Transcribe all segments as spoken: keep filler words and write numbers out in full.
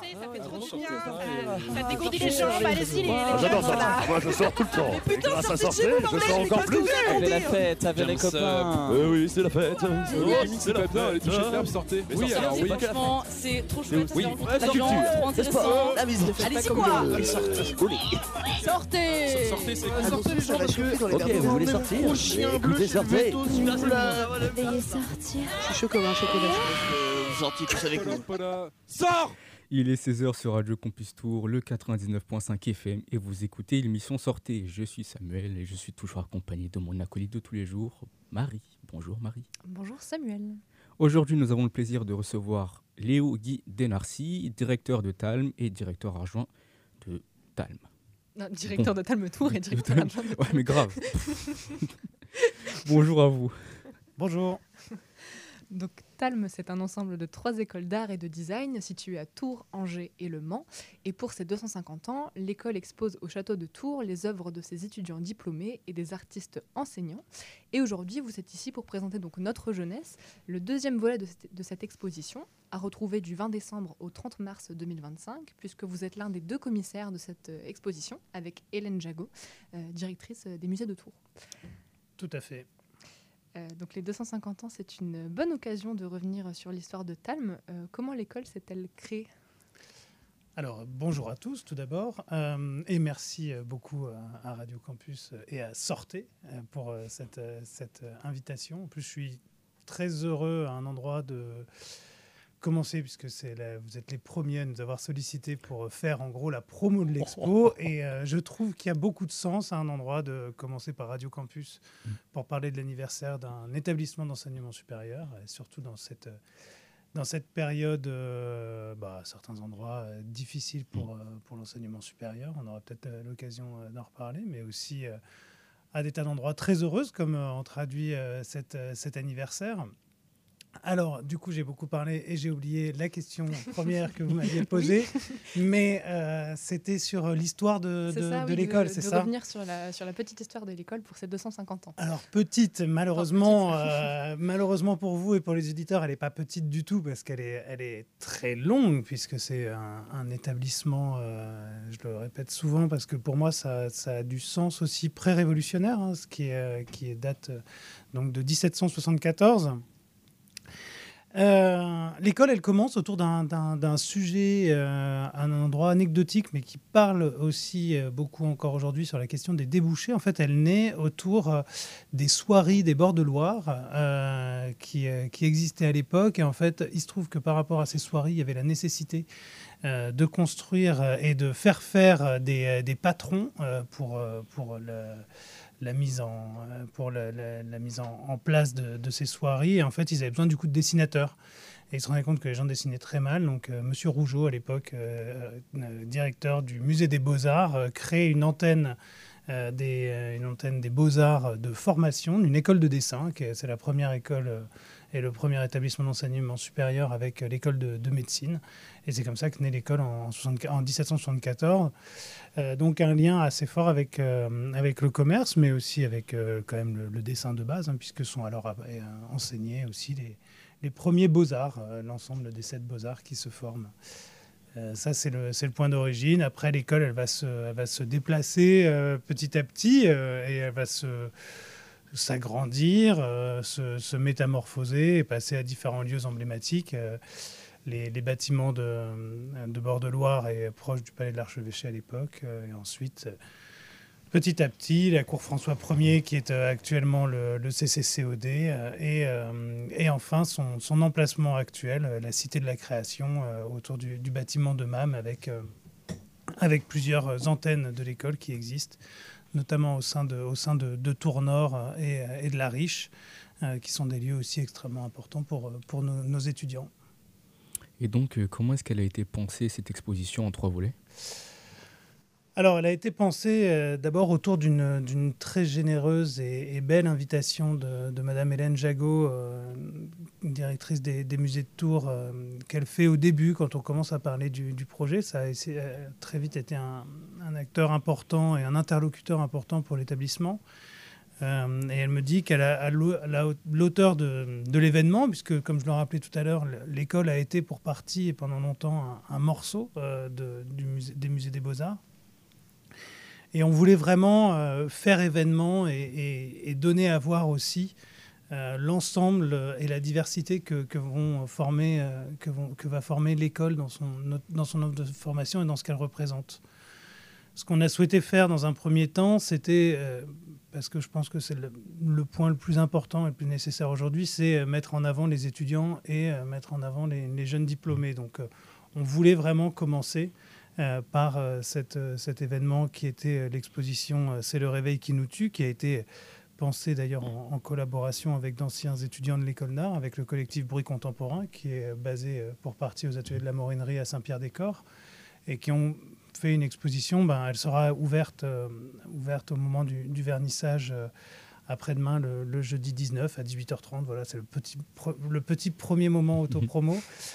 sortez, ça fait Ah, trop vous du bien. sortez, Ça, ça dégourdit les jambes, allez-y. les- Ah, j'adore ça. Moi, je sors tout le temps. Mais putain, Et grâce à sortez de sortir, chez vous, je bordel, sors mais encore qu'est-ce que plus. vous avez Avec la dire fête, avec les James, copains. Euh, oui, c'est la fête. Oh, C'est la bien, allez, touchez le fête. verbe, sortez. Mais Oui, sortez, alors c'est oui. pas que la Franchement, c'est trop chouette. Oui, ça fait la rencontrer des culture, gens, trop le intéressant. sport, la musique. Allez-y quoi. Sortez, Sortez. c'est Ah, sortez les gens parce que... Ok, vous voulez sortir Gros chien bleu, Écoutez, c'est le sortez. veto, celui-là. Veuillez sortir. Je suis chaud comme un chocolat. Vous sortiez tous avec nous. Sors. Il est seize heures sur Radio Campus Tour, le quatre-vingt-dix-neuf virgule cinq F M, et vous écoutez l'émission Sortez. Je suis Samuel et je suis toujours accompagné de mon acolyte de tous les jours, Marie. Bonjour Marie. Bonjour Samuel. Aujourd'hui, nous avons le plaisir de recevoir Léo Guy Denarcy, directeur de Talm et directeur adjoint de Talm. Non, directeur Bon. de Talm Tour et directeur Talm. adjoint de Ouais, mais grave. Bonjour à vous. Bonjour. Donc Talm, c'est un ensemble de trois écoles d'art et de design situées à Tours, Angers et Le Mans. Et pour ses deux cent cinquante ans, l'école expose au château de Tours les œuvres de ses étudiants diplômés et des artistes enseignants. Et aujourd'hui, vous êtes ici pour présenter donc notre jeunesse, le deuxième volet de cette, de cette exposition, à retrouver du vingt décembre au trente mars deux mille vingt-cinq, puisque vous êtes l'un des deux commissaires de cette euh, exposition, avec Hélène Jagot, euh, directrice euh, des musées de Tours. Tout à fait. Euh, donc les deux cent cinquante ans, c'est une bonne occasion de revenir sur l'histoire de Talm. Euh, comment l'école s'est-elle créée ? Alors, bonjour à tous tout d'abord, euh, et merci euh, beaucoup euh, à Radio Campus euh, et à Sortez euh, pour euh, cette, euh, cette euh, invitation. En plus, je suis très heureux à un endroit de commencer, puisque c'est la- vous êtes les premiers à nous avoir sollicité pour euh, faire en gros la promo de l'expo, et euh, je trouve qu'il y a beaucoup de sens à un endroit de commencer par Radio Campus pour parler de l'anniversaire d'un établissement d'enseignement supérieur, et surtout dans cette... euh, dans cette période, euh, bah, à certains endroits euh, difficiles pour, euh, pour l'enseignement supérieur, on aura peut-être euh, l'occasion euh, d'en reparler, mais aussi euh, à des tas d'endroits très heureux, comme euh, on traduit euh, cette, euh, cet anniversaire. Alors, du coup, j'ai beaucoup parlé et j'ai oublié la question première que vous m'aviez posée, mais euh, c'était sur l'histoire de, C'est de, ça, de oui, l'école, de, c'est de ça ? revenir sur la, sur la petite histoire de l'école pour ses deux cent cinquante ans. Alors petite, malheureusement, euh, malheureusement pour vous et pour les éditeurs, elle n'est pas petite du tout parce qu'elle est, elle est très longue puisque c'est un, un établissement, euh, je le répète souvent parce que pour moi ça, ça a du sens aussi pré-révolutionnaire, hein, ce qui, est, euh, qui est date euh, donc de dix-sept cent soixante-quatorze. Euh, l'école, elle commence autour d'un, d'un, d'un sujet, euh, un endroit anecdotique, mais qui parle aussi euh, beaucoup encore aujourd'hui sur la question des débouchés. En fait, elle naît autour euh, des soieries des bords de Loire euh, qui, euh, qui existaient à l'époque. Et en fait, il se trouve que par rapport à ces soieries, il y avait la nécessité euh, de construire euh, et de faire faire des, des patrons euh, pour, euh, pour le... la mise en, euh, pour la, la- la mise en, en place de, de ces soieries. Et en fait, ils avaient besoin du coup de dessinateurs. Et ils se rendaient compte que les gens dessinaient très mal. Donc, euh, Monsieur Rougeau, à l'époque, euh, euh, directeur du musée des Beaux-Arts, euh, crée une antenne, euh, des, euh, une antenne des Beaux-Arts de formation, une école de dessin. Qui est, c'est la première école euh, et le premier établissement d'enseignement supérieur avec euh, l'école de, de médecine. Et c'est comme ça que naît l'école en, soixante- en dix-sept cent soixante-quatorze. Euh, donc un lien assez fort avec, euh, avec le commerce, mais aussi avec euh, quand même le, le dessin de base, hein, puisque sont alors euh, enseignés aussi les, les premiers beaux-arts, euh, l'ensemble des sept beaux-arts qui se forment. Euh, ça, c'est le, c'est le point d'origine. Après, l'école, elle va se, elle va se déplacer euh, petit à petit euh, et elle va se, s'agrandir, euh, se, se métamorphoser et passer à différents lieux emblématiques. Euh, les, les bâtiments de, de Bord-de-Loire et proche du palais de l'Archevêché à l'époque. Euh, et ensuite, euh, petit à petit, la cour François Ier, qui est euh, actuellement le, le C C C O D, euh, et, euh, et enfin son, son emplacement actuel, euh, la Cité de la Création, euh, autour du, du bâtiment de M A M, avec, euh, avec plusieurs antennes de l'école qui existent, notamment au sein de, au sein de, de Tours-Nord et, et de la Riche, euh, qui sont des lieux aussi extrêmement importants pour, pour nos, nos étudiants. Et donc, euh, comment est-ce qu'elle a été pensée, cette exposition en trois volets ? Alors, elle a été pensée euh, d'abord autour d'une, d'une très généreuse et, et belle invitation de, de Madame Hélène Jagot, euh, directrice des, des musées de Tours, euh, qu'elle fait au début quand on commence à parler du, du projet. Ça a essayé- a très vite été un, un acteur important et un interlocuteur important pour l'établissement. Euh, et elle me dit qu'elle a, à l'au- à la- l'auteur de, de l'événement, puisque comme je le rappelais tout à l'heure, l'école a été pour partie et pendant longtemps un, un morceau euh, de, du musée, des musées des Beaux-Arts. Et on voulait vraiment euh, faire événement et, et, et donner à voir aussi euh, l'ensemble et la diversité que, que, vont former, euh, que, vont, que va former l'école dans son, dans son offre de formation et dans ce qu'elle représente. Ce qu'on a souhaité faire dans un premier temps, c'était, euh, parce que je pense que c'est le, le point le plus important et le plus nécessaire aujourd'hui, c'est mettre en avant les étudiants et euh, mettre en avant les, les jeunes diplômés. Donc euh, on voulait vraiment commencer euh, par euh, cette, euh, cet événement qui était euh, l'exposition euh, C'est le réveil qui nous tue, qui a été pensée d'ailleurs en, en collaboration avec d'anciens étudiants de l'école d'art, avec le collectif Bruit Contemporain, qui est basé euh, pour partie aux ateliers de la Morinerie à Saint-Pierre-des-Corps, et qui ont fait une exposition. Ben, elle sera ouverte, euh, ouverte au moment du, du vernissage euh, après-demain, le, le jeudi dix-neuf à dix-huit heures trente. Voilà, c'est le petit, pre- le petit premier moment auto-promo,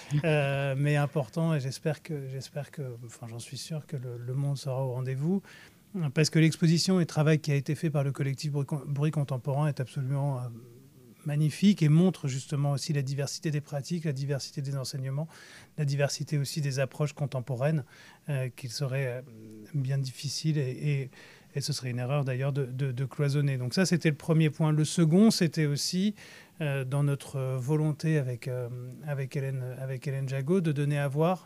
euh, mais important. Et j'espère que, j'espère que, enfin, j'en suis sûr que le, le monde sera au rendez-vous. Parce que l'exposition et le travail qui a été fait par le collectif Bruit, Bruit Contemporain est absolument euh, magnifique et montre justement aussi la diversité des pratiques, la diversité des enseignements, la diversité aussi des approches contemporaines euh, qu'il serait euh, bien difficile et, et, et ce serait une erreur d'ailleurs de, de, de cloisonner. Donc ça, c'était le premier point. Le second, c'était aussi euh, dans notre volonté avec, euh, avec, Hélène, avec Hélène Jagot de donner à voir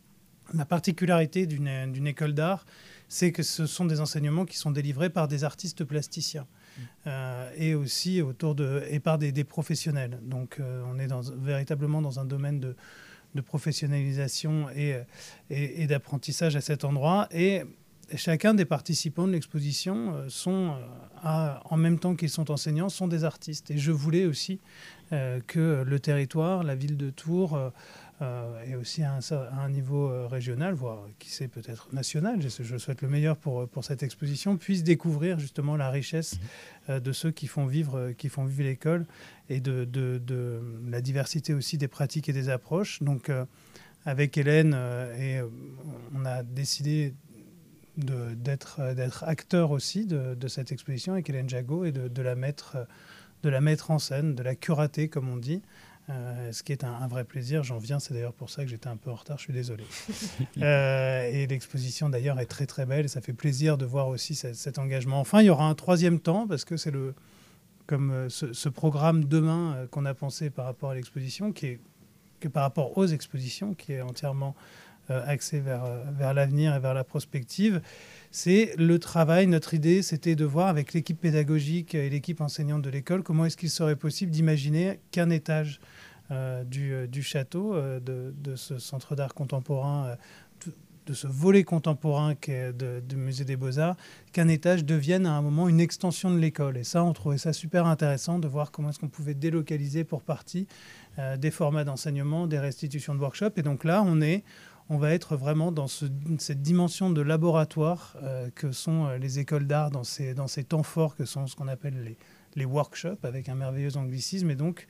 la particularité d'une, d'une école d'art, c'est que ce sont des enseignements qui sont délivrés par des artistes plasticiens mmh. euh, et aussi autour de, et par des, des professionnels. Donc euh, on est dans, véritablement dans un domaine de, de professionnalisation et, et, et d'apprentissage à cet endroit. Et chacun des participants de l'exposition euh, sont, euh, à, en même temps qu'ils sont enseignants, sont des artistes. Et je voulais aussi euh, que le territoire, la ville de Tours, euh, Euh, et aussi à un, à un niveau euh, régional, voire qui sait peut-être national, je, je souhaite le meilleur pour, pour cette exposition, puisse découvrir justement la richesse euh, de ceux qui font vivre, qui font vivre l'école et de, de, de la diversité aussi des pratiques et des approches. Donc euh, avec Hélène, euh, et, euh, on a décidé de, d'être, d'être acteur aussi de, de cette exposition avec Hélène Jagot et de, de, la mettre, de la mettre en scène, de la curater comme on dit. Euh, ce qui est un, un vrai plaisir, j'en viens, c'est d'ailleurs pour ça que j'étais un peu en retard, je suis désolé. euh, et l'exposition d'ailleurs est très très belle et ça fait plaisir de voir aussi cet, cet engagement. Enfin, il y aura un troisième temps parce que c'est le, comme euh, ce, ce programme demain euh, qu'on a pensé par rapport à l'exposition, qui est que par rapport aux expositions, qui est entièrement euh, axé vers, euh, vers l'avenir et vers la prospective. C'est le travail, notre idée, c'était de voir avec l'équipe pédagogique et l'équipe enseignante de l'école comment est-ce qu'il serait possible d'imaginer qu'un étage euh, du, euh, du château, euh, de, de ce centre d'art contemporain, euh, de, de ce volet contemporain qu'est de, du musée des Beaux-Arts, qu'un étage devienne à un moment une extension de l'école. Et ça, on trouvait ça super intéressant de voir comment est-ce qu'on pouvait délocaliser pour partie euh, des formats d'enseignement, des restitutions de workshops. Et donc là, on est... on va être vraiment dans ce, cette dimension de laboratoire euh, que sont les écoles d'art dans ces, dans ces temps forts que sont ce qu'on appelle les, les workshops, avec un merveilleux anglicisme. Et donc,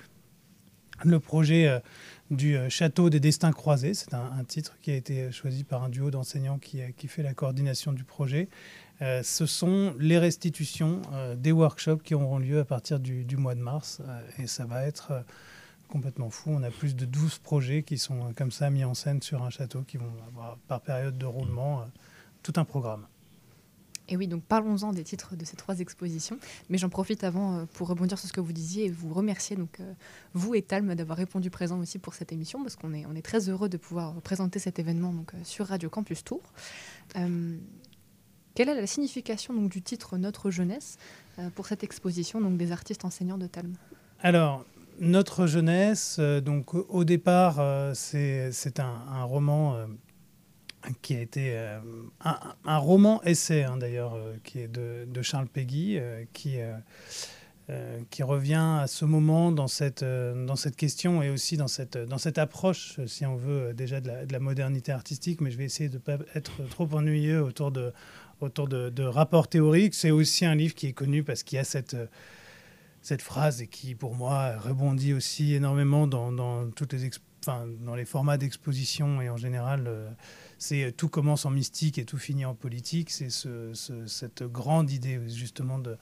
le projet euh, du Château des Destins Croisés, c'est un, un titre qui a été choisi par un duo d'enseignants qui, qui fait la coordination du projet. Euh, ce sont les restitutions euh, des workshops qui auront lieu à partir du, du mois de mars. Euh, et ça va être... Euh, complètement fou. On a plus de douze projets qui sont comme ça mis en scène sur un château qui vont avoir par période de roulement euh, tout un programme. Et oui, donc parlons-en des titres de ces trois expositions. Mais j'en profite avant euh, pour rebondir sur ce que vous disiez et vous remercier, donc, euh, vous et Talm, d'avoir répondu présent aussi pour cette émission, parce qu'on est, on est très heureux de pouvoir présenter cet événement donc, euh, sur Radio Campus Tours. Euh, quelle est la signification donc, du titre Notre jeunesse euh, pour cette exposition donc, des artistes enseignants de Talm ? Alors, Notre jeunesse, euh, donc au départ, euh, c'est, c'est un, un roman euh, qui a été euh, un, un roman essai hein, d'ailleurs, euh, qui est de, de Charles Péguy, euh, qui, euh, euh, qui revient à ce moment dans cette, euh, dans cette question et aussi dans cette, dans cette approche, si on veut, déjà de la, de la modernité artistique, mais je vais essayer de ne pas être trop ennuyeux autour de, autour de, de rapports théoriques. C'est aussi un livre qui est connu parce qu'il y a cette... cette phrase et qui, pour moi, rebondit aussi énormément dans, dans, toutes les, exp- enfin, dans les formats d'exposition et en général, euh, c'est tout commence en mystique et tout finit en politique. C'est ce, ce, cette grande idée, justement, de,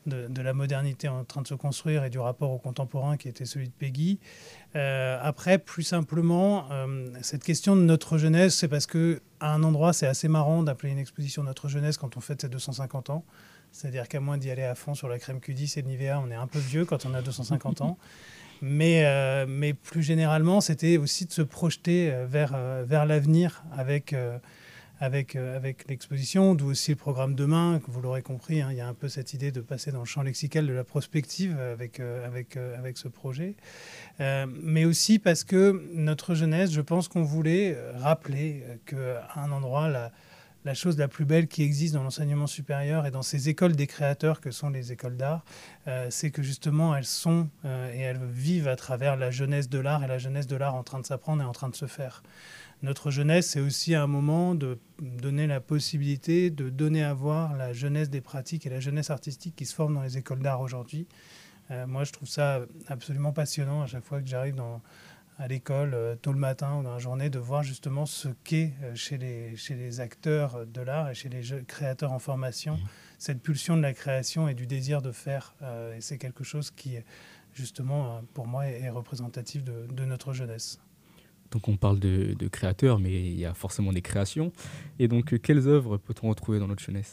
de, de la modernité en train de se construire et du rapport au contemporain qui était celui de Peggy. Euh, après, plus simplement, euh, cette question de notre jeunesse, c'est parce qu'à un endroit, c'est assez marrant d'appeler une exposition notre jeunesse quand on fête ses deux cent cinquante ans. C'est-à-dire qu'à moins d'y aller à fond sur la crème Q dix et le Nivea, on est un peu vieux quand on a deux cent cinquante ans. Mais, euh, mais plus généralement, c'était aussi de se projeter vers, euh, vers l'avenir avec, euh, avec, euh, avec l'exposition, d'où aussi le programme Demain, que vous l'aurez compris, hein, il y a un peu cette idée de passer dans le champ lexical de la prospective avec, euh, avec, euh, avec ce projet. Euh, mais aussi parce que notre jeunesse, je pense qu'on voulait rappeler qu'à un endroit, la, la chose la plus belle qui existe dans l'enseignement supérieur et dans ces écoles des créateurs que sont les écoles d'art, euh, c'est que justement elles sont euh, et elles vivent à travers la jeunesse de l'art et la jeunesse de l'art en train de s'apprendre et en train de se faire. Notre jeunesse, c'est aussi un moment de donner la possibilité de donner à voir la jeunesse des pratiques et la jeunesse artistique qui se forment dans les écoles d'art aujourd'hui. Euh, moi, je trouve ça absolument passionnant à chaque fois que j'arrive dans... à l'école, euh, tôt le matin ou dans la journée, de voir justement ce qu'est euh, chez, les, chez les acteurs de l'art et chez les jeux, créateurs en formation, mmh. cette pulsion de la création et du désir de faire. Euh, et c'est quelque chose qui, justement, euh, pour moi, est, est représentatif de, de notre jeunesse. Donc on parle de, de créateurs, mais il y a forcément des créations. Et donc, quelles œuvres peut-on retrouver dans notre jeunesse ?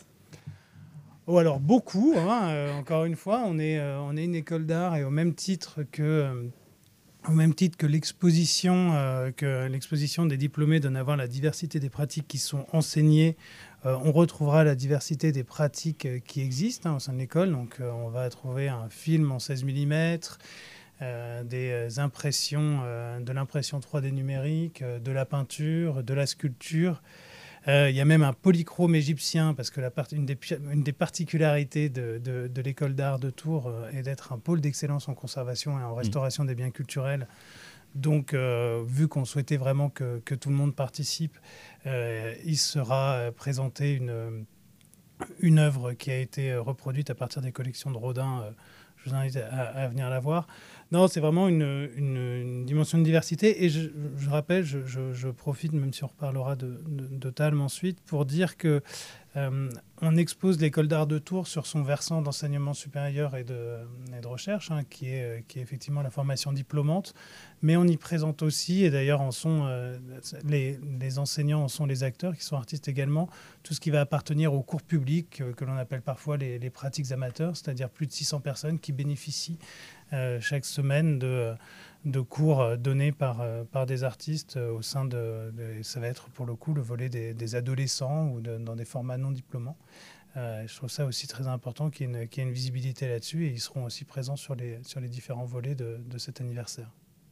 Oh, alors, beaucoup. Hein, euh, encore une fois, on est, euh, on est une école d'art et au même titre que... Euh, Au même titre que l'exposition, euh, que l'exposition des diplômés donne à voir la diversité des pratiques qui sont enseignées, euh, on retrouvera la diversité des pratiques euh, qui existent hein, au sein de l'école. Donc, euh, on va trouver un film en seize millimètres, euh, des impressions, euh, de l'impression trois D numérique, euh, de la peinture, de la sculpture. Il euh, y a même un polychrome égyptien, parce que la part, une, des, une des particularités de, de, de l'école d'art de Tours euh, est d'être un pôle d'excellence en conservation et en restauration mmh. des biens culturels. Donc, euh, vu qu'on souhaitait vraiment que, que tout le monde participe, euh, il sera présenté une, une œuvre qui a été reproduite à partir des collections de Rodin. Euh, je vous invite à, à venir la voir. Non, c'est vraiment une, une, une dimension de diversité. Et je, je rappelle, je, je, je profite, même si on reparlera de, de, de Talm ensuite, pour dire que euh, on expose l'école d'art de Tours sur son versant d'enseignement supérieur et de, et de recherche, hein, qui, est, qui est effectivement la formation diplômante. Mais on y présente aussi, et d'ailleurs en sont, euh, les, les enseignants en sont les acteurs, qui sont artistes également, tout ce qui va appartenir au cours public, euh, que l'on appelle parfois les, les pratiques amateurs, c'est-à-dire plus de six cents personnes qui bénéficient Euh, chaque semaine de, de cours donnés par, euh, par des artistes euh, au sein de, de... Ça va être pour le coup le volet des, des adolescents ou de, dans des formats non diplômants. Euh, je trouve ça aussi très important qu'il y ait une, qu'il y ait une visibilité là-dessus et ils seront aussi présents sur les, sur les différents volets de, de cet anniversaire.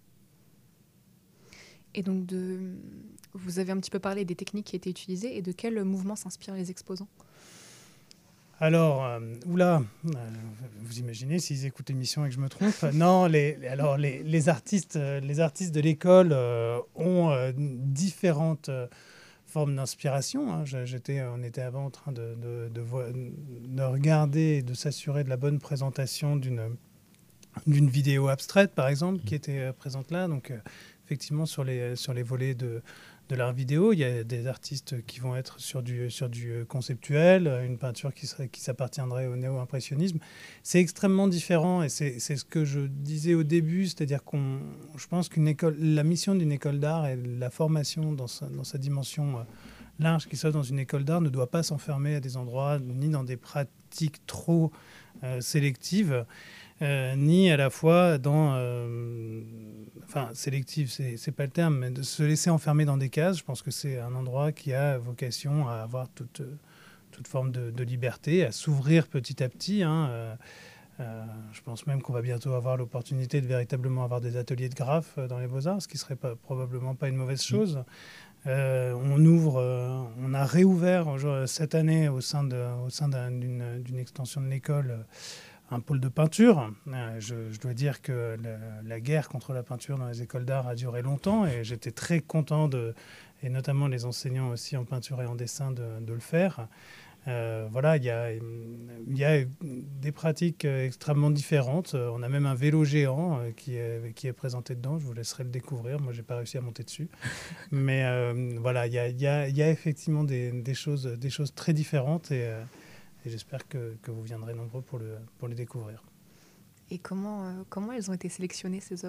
Et donc, de... vous avez un petit peu parlé des techniques qui étaient utilisées et de quel mouvement s'inspirent les exposants ? Alors, euh, oula, euh, vous imaginez s'ils écoutent l'émission et que je me trompe. Non, les, alors les, les, artistes, les artistes de l'école euh, ont euh, différentes euh, formes d'inspiration. Hein. J'étais, on était avant en train de, de, de, de regarder et de s'assurer de la bonne présentation d'une, d'une vidéo abstraite, par exemple, qui était présente là. Donc, euh, effectivement, sur les, sur les volets de... de l'art vidéo, il y a des artistes qui vont être sur du, sur du conceptuel, une peinture qui, serait, qui s'appartiendrait au néo-impressionnisme. C'est extrêmement différent et c'est, c'est ce que je disais au début, c'est-à-dire qu'on, je pense qu'une école, la mission d'une école d'art et la formation dans sa, dans sa dimension large qui soit dans une école d'art ne doit pas s'enfermer à des endroits ni dans des pratiques trop euh, sélectives. Euh, ni à la fois dans... Euh, enfin, sélective, c'est, c'est pas le terme, mais de se laisser enfermer dans des cases. Je pense que c'est un endroit qui a vocation à avoir toute, toute forme de, de liberté, à s'ouvrir petit à petit. Hein. Euh, euh, je pense même qu'on va bientôt avoir l'opportunité de véritablement avoir des ateliers de graphes dans les Beaux-Arts, ce qui serait pas, probablement pas une mauvaise chose. Euh, on ouvre, euh, on a réouvert cette année au sein, de, au sein d'une, d'une extension de l'école un pôle de peinture. Euh, je, je dois dire que la, la guerre contre la peinture dans les écoles d'art a duré longtemps et j'étais très content, de, et notamment les enseignants aussi en peinture et en dessin, de, de le faire. Euh, voilà, il y a, y a des pratiques extrêmement différentes. On a même un vélo géant qui est, qui est présenté dedans. Je vous laisserai le découvrir. Moi, je n'ai pas réussi à monter dessus. Mais euh, voilà, il y a, y a, y a effectivement des, des, choses, des choses très différentes et... Euh, et j'espère que, que vous viendrez nombreux pour le, pour le découvrir. Et comment, euh, comment elles ont été sélectionnées, ces œuvres ?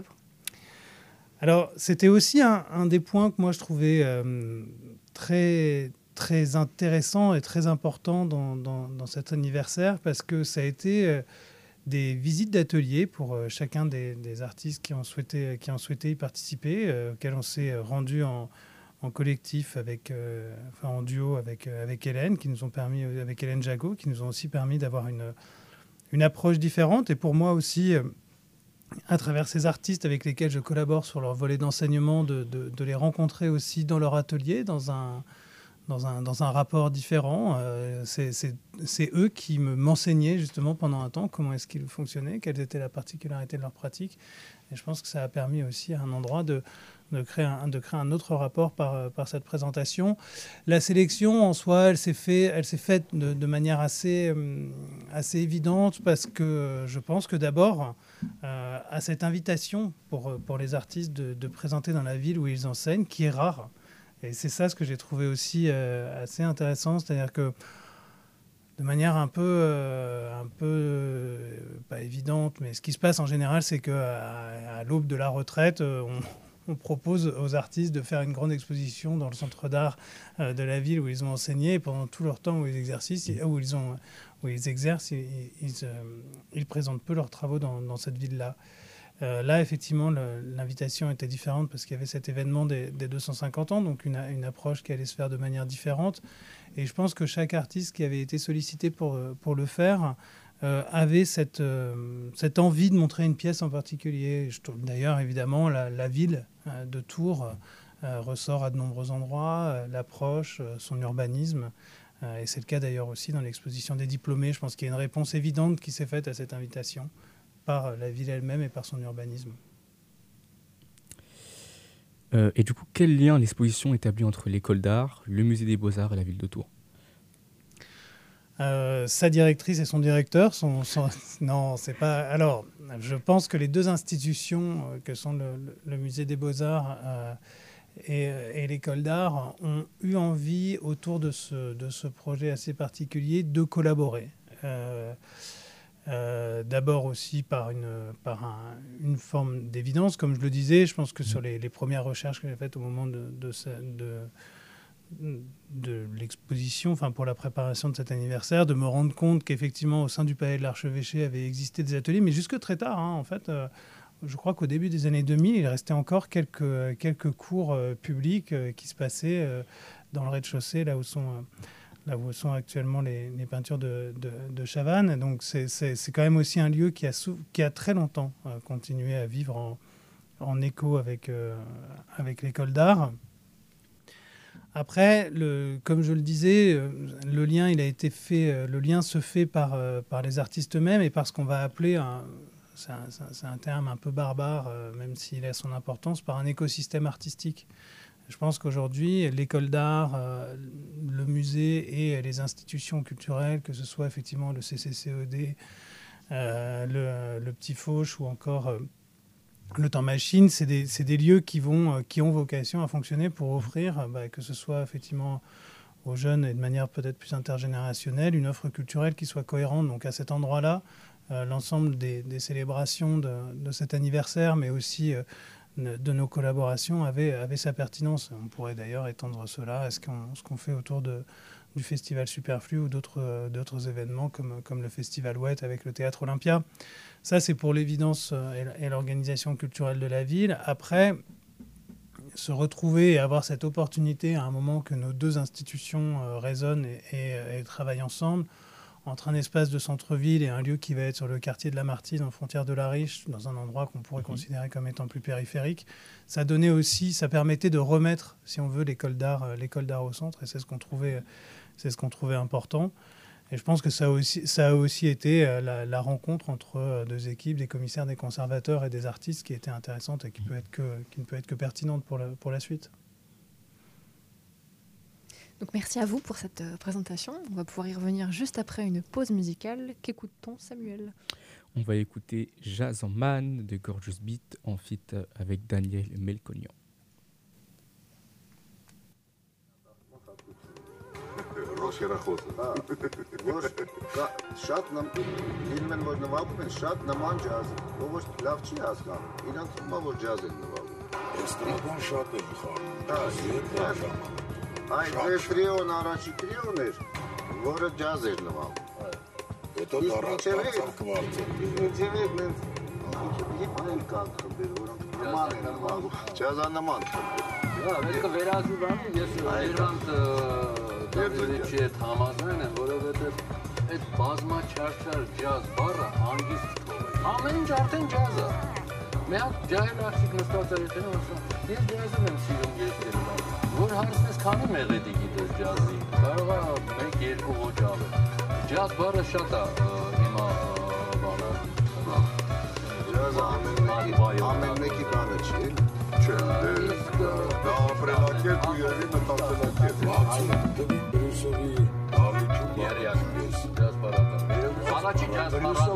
Alors, c'était aussi un, un des points que moi je trouvais euh, très, très intéressant et très important dans, dans, dans cet anniversaire, parce que ça a été euh, des visites d'ateliers pour euh, chacun des, des artistes qui ont souhaité, qui ont souhaité y participer, euh, auxquels on s'est rendu en, en collectif, avec, euh, enfin en duo avec, euh, avec Hélène, qui nous ont permis, avec Hélène Jagot, qui nous ont aussi permis d'avoir une, une approche différente. Et pour moi aussi, euh, à travers ces artistes avec lesquels je collabore sur leur volet d'enseignement, de, de, de les rencontrer aussi dans leur atelier, dans un, dans un, dans un rapport différent. Euh, c'est, c'est, c'est eux qui me, m'enseignaient justement pendant un temps comment est-ce qu'ils fonctionnaient, quelles étaient la particularité de leur pratique. Et je pense que ça a permis aussi à un endroit de, de, créer, un, de créer un autre rapport par, par cette présentation. La sélection en soi, elle s'est, fait, elle s'est faite de, de manière assez, assez évidente, parce que je pense que d'abord, euh, à cette invitation pour, pour les artistes de, de présenter dans la ville où ils enseignent, qui est rare. Et c'est ça ce que j'ai trouvé aussi euh, assez intéressant, c'est-à-dire que de manière un peu, euh, un peu euh, pas évidente, mais ce qui se passe en général, c'est qu'à à l'aube de la retraite, euh, on, on propose aux artistes de faire une grande exposition dans le centre d'art euh, de la ville où ils ont enseigné, et pendant tout leur temps où ils exercent, où ils, ont, où ils exercent, ils, ils, euh, ils présentent peu leurs travaux dans, dans cette ville-là. Euh, là, effectivement, le, l'invitation était différente parce qu'il y avait cet événement des, des deux cent cinquante ans, donc une, une approche qui allait se faire de manière différente. Et je pense que chaque artiste qui avait été sollicité pour, pour le faire euh, avait cette, euh, cette envie de montrer une pièce en particulier. Je trouve, d'ailleurs, évidemment, la, la ville euh, de Tours euh, ressort à de nombreux endroits, euh, l'approche, euh, son urbanisme. Euh, et c'est le cas d'ailleurs aussi dans l'exposition des diplômés. Je pense qu'il y a une réponse évidente qui s'est faite à cette invitation par la ville elle-même et par son urbanisme. Euh, et du coup, quel lien l'exposition établit entre l'école d'art, le musée des beaux-arts et la ville de Tours ? euh, Sa directrice et son directeur sont... sont non, c'est pas... Alors, je pense que les deux institutions euh, que sont le, le, le musée des beaux-arts euh, et, et l'école d'art ont eu envie, autour de ce, de ce projet assez particulier, de collaborer. Euh, Euh, d'abord aussi par, une, par un, une forme d'évidence, comme je le disais. Je pense que sur les, les premières recherches que j'ai faites au moment de, de, de, de l'exposition, enfin pour la préparation de cet anniversaire, de me rendre compte qu'effectivement au sein du Palais de l'Archevêché avait existé des ateliers, mais jusque très tard, hein, en fait. Euh, je crois qu'au début des années deux mille, il restait encore quelques, quelques cours euh, publics euh, qui se passaient euh, dans le rez-de-chaussée, là où sont... Euh, là où sont actuellement les, les peintures de, de, de Chavannes. Donc c'est, c'est, c'est quand même aussi un lieu qui a, sou, qui a très longtemps euh, continué à vivre en, en écho avec, euh, avec l'école d'art. Après, le, comme je le disais, euh, le lien, il a été fait, euh, le lien se fait par, euh, par les artistes eux-mêmes et par ce qu'on va appeler, un, c'est, un, c'est un terme un peu barbare, euh, même s'il a son importance, par un écosystème artistique. Je pense qu'aujourd'hui, l'école d'art, euh, le musée et les institutions culturelles, que ce soit effectivement le C C C E D, euh, le, le Petit Fauche ou encore euh, le Temps Machine, c'est des, c'est des lieux qui, vont, euh, qui ont vocation à fonctionner pour offrir, euh, bah, que ce soit effectivement aux jeunes et de manière peut-être plus intergénérationnelle, une offre culturelle qui soit cohérente. Donc à cet endroit-là, euh, l'ensemble des, des célébrations de, de cet anniversaire, mais aussi... Euh, de nos collaborations avait, avait sa pertinence. On pourrait d'ailleurs étendre cela à ce qu'on, ce qu'on fait autour de, du Festival Superflu ou d'autres, d'autres événements comme, comme le Festival Ouette avec le Théâtre Olympia. Ça, c'est pour l'évidence et l'organisation culturelle de la ville. Après, se retrouver et avoir cette opportunité à un moment que nos deux institutions résonnent et, et, et travaillent ensemble, entre un espace de centre-ville et un lieu qui va être sur le quartier de la Martine, en frontière de la Riche, dans un endroit qu'on pourrait mmh. considérer comme étant plus périphérique, ça donnait aussi, ça permettait de remettre, si on veut, l'école d'art, l'école d'art au centre, et c'est ce qu'on trouvait, c'est ce qu'on trouvait important. Et je pense que ça a aussi, ça a aussi été la, la rencontre entre deux équipes, des commissaires, des conservateurs et des artistes, qui était intéressante et qui, peut être que, qui ne peut être que pertinente pour la, pour la suite. Donc merci à vous pour cette euh, présentation. On va pouvoir y revenir juste après une pause musicale. Qu'écoute-t-on, Samuel ? On va écouter Jazz en Man de Gorgeous Beat en feat avec Daniel Melconian. Roll Աշերախոս։ Հա, որ կա- շատ նմ լինում են որ նվագում են շատ նման ջազ, ով ոչ լավ չի հասկանում, իրանց թվում է որ ջազ են նվագում։ Էստրադան շատ են խաղում։ Հա, Այդ ձեր տրիոն առաջի տրիոն էր, որը ջազ էր նվագում։ Հետո դարձավ կվարձը։ Ինչև է նենց հիփ-հոփ կան խմբեր, որոնք նման են նվագում, ջազանման խմբեր։ Հա, պետք է վերահսկվի, ես իրանց դեպի հետ համաձայն եմ, որովհետև այդ բազմաչարչար ջազ բառը հանգիստ թող է։ Ամեն ինչ արդեն ջազ է։ Մի հատ ջահել աղջիկ նստած էր այդտեղ ասում, ես ջազով եմ սիրում երգել, որ հարցնես քանի մեղեդի գիտես ջազի, կարող է մեկ երկու ոճավ է։ Ջազ բառը շատ է հիմա բանը։ Ջազը ամեն մեկի բանը չի։ Չէ, դա ապրելակերպ ու երևի մտածելակերպ։ Դեպի Բրուսովի դավիճում երիակ ես ջազ բառը։ Առաջի ջազ բառը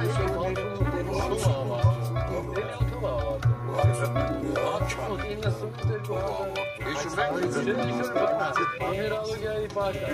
Ամերալոգիայի պաշտ։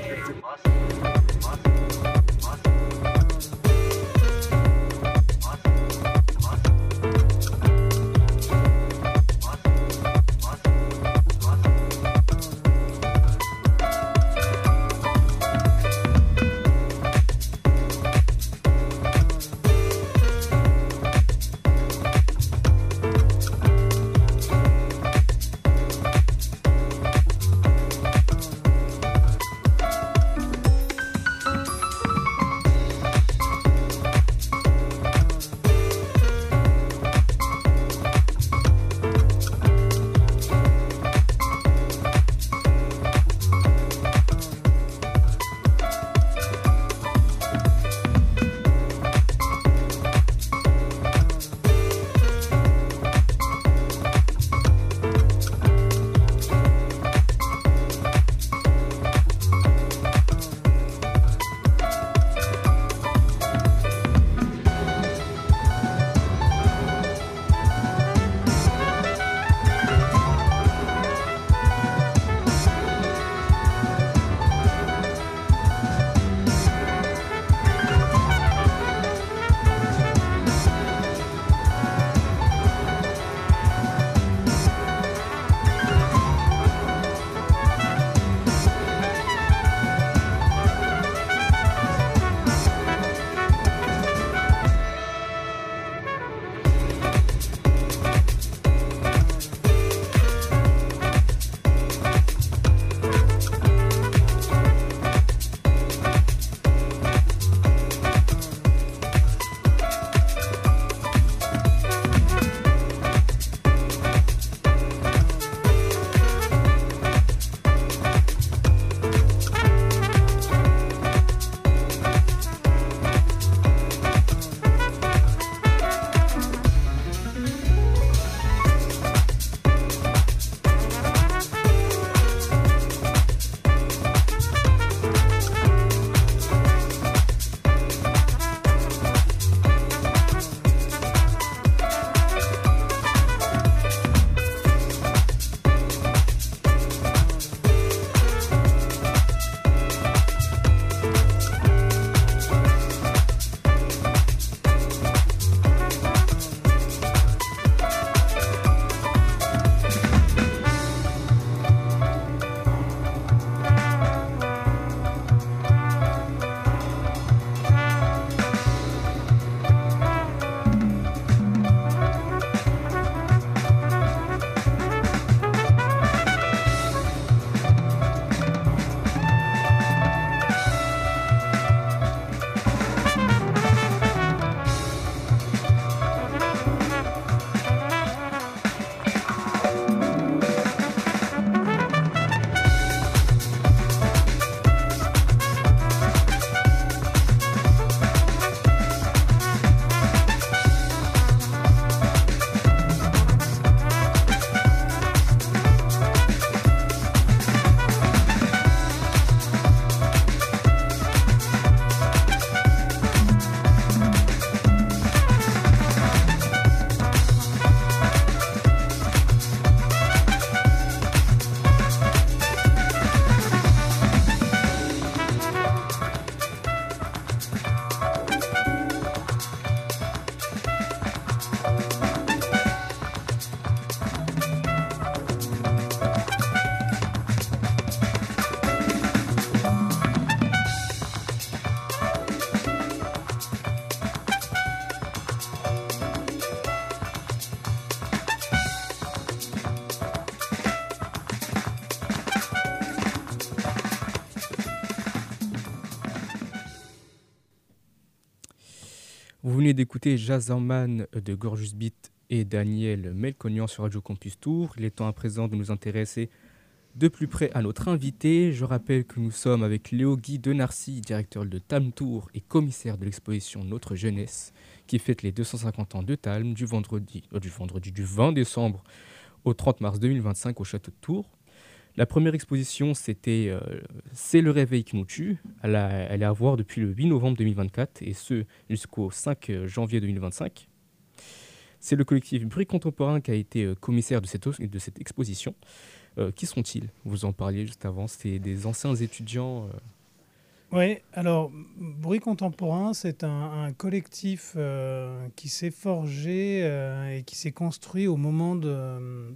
Vous venez d'écouter Jazzerman de Gorgeous Beat et Daniel Melconian sur Radio Campus Tour. Il est temps à présent de nous intéresser de plus près à notre invité. Je rappelle que nous sommes avec Léo-Guy Denarcy, directeur de Talm Tour et commissaire de l'exposition Notre Jeunesse, qui fête les deux cent cinquante ans de Talm du vendredi, euh, du vendredi du vingt décembre au trente mars deux mille vingt-cinq au château de Tours. La première exposition, c'était euh, C'est le réveil qui nous tue. Elle, a, elle est à voir depuis le huit novembre deux mille vingt-quatre et ce jusqu'au cinq janvier deux mille vingt-cinq. C'est le collectif Bruit Contemporain qui a été euh, commissaire de cette, de cette exposition. Euh, qui sont-ils? Vous en parliez juste avant, c'est des anciens étudiants. Euh... Oui, alors Bruit Contemporain, c'est un, un collectif euh, qui s'est forgé euh, et qui s'est construit au moment de, euh,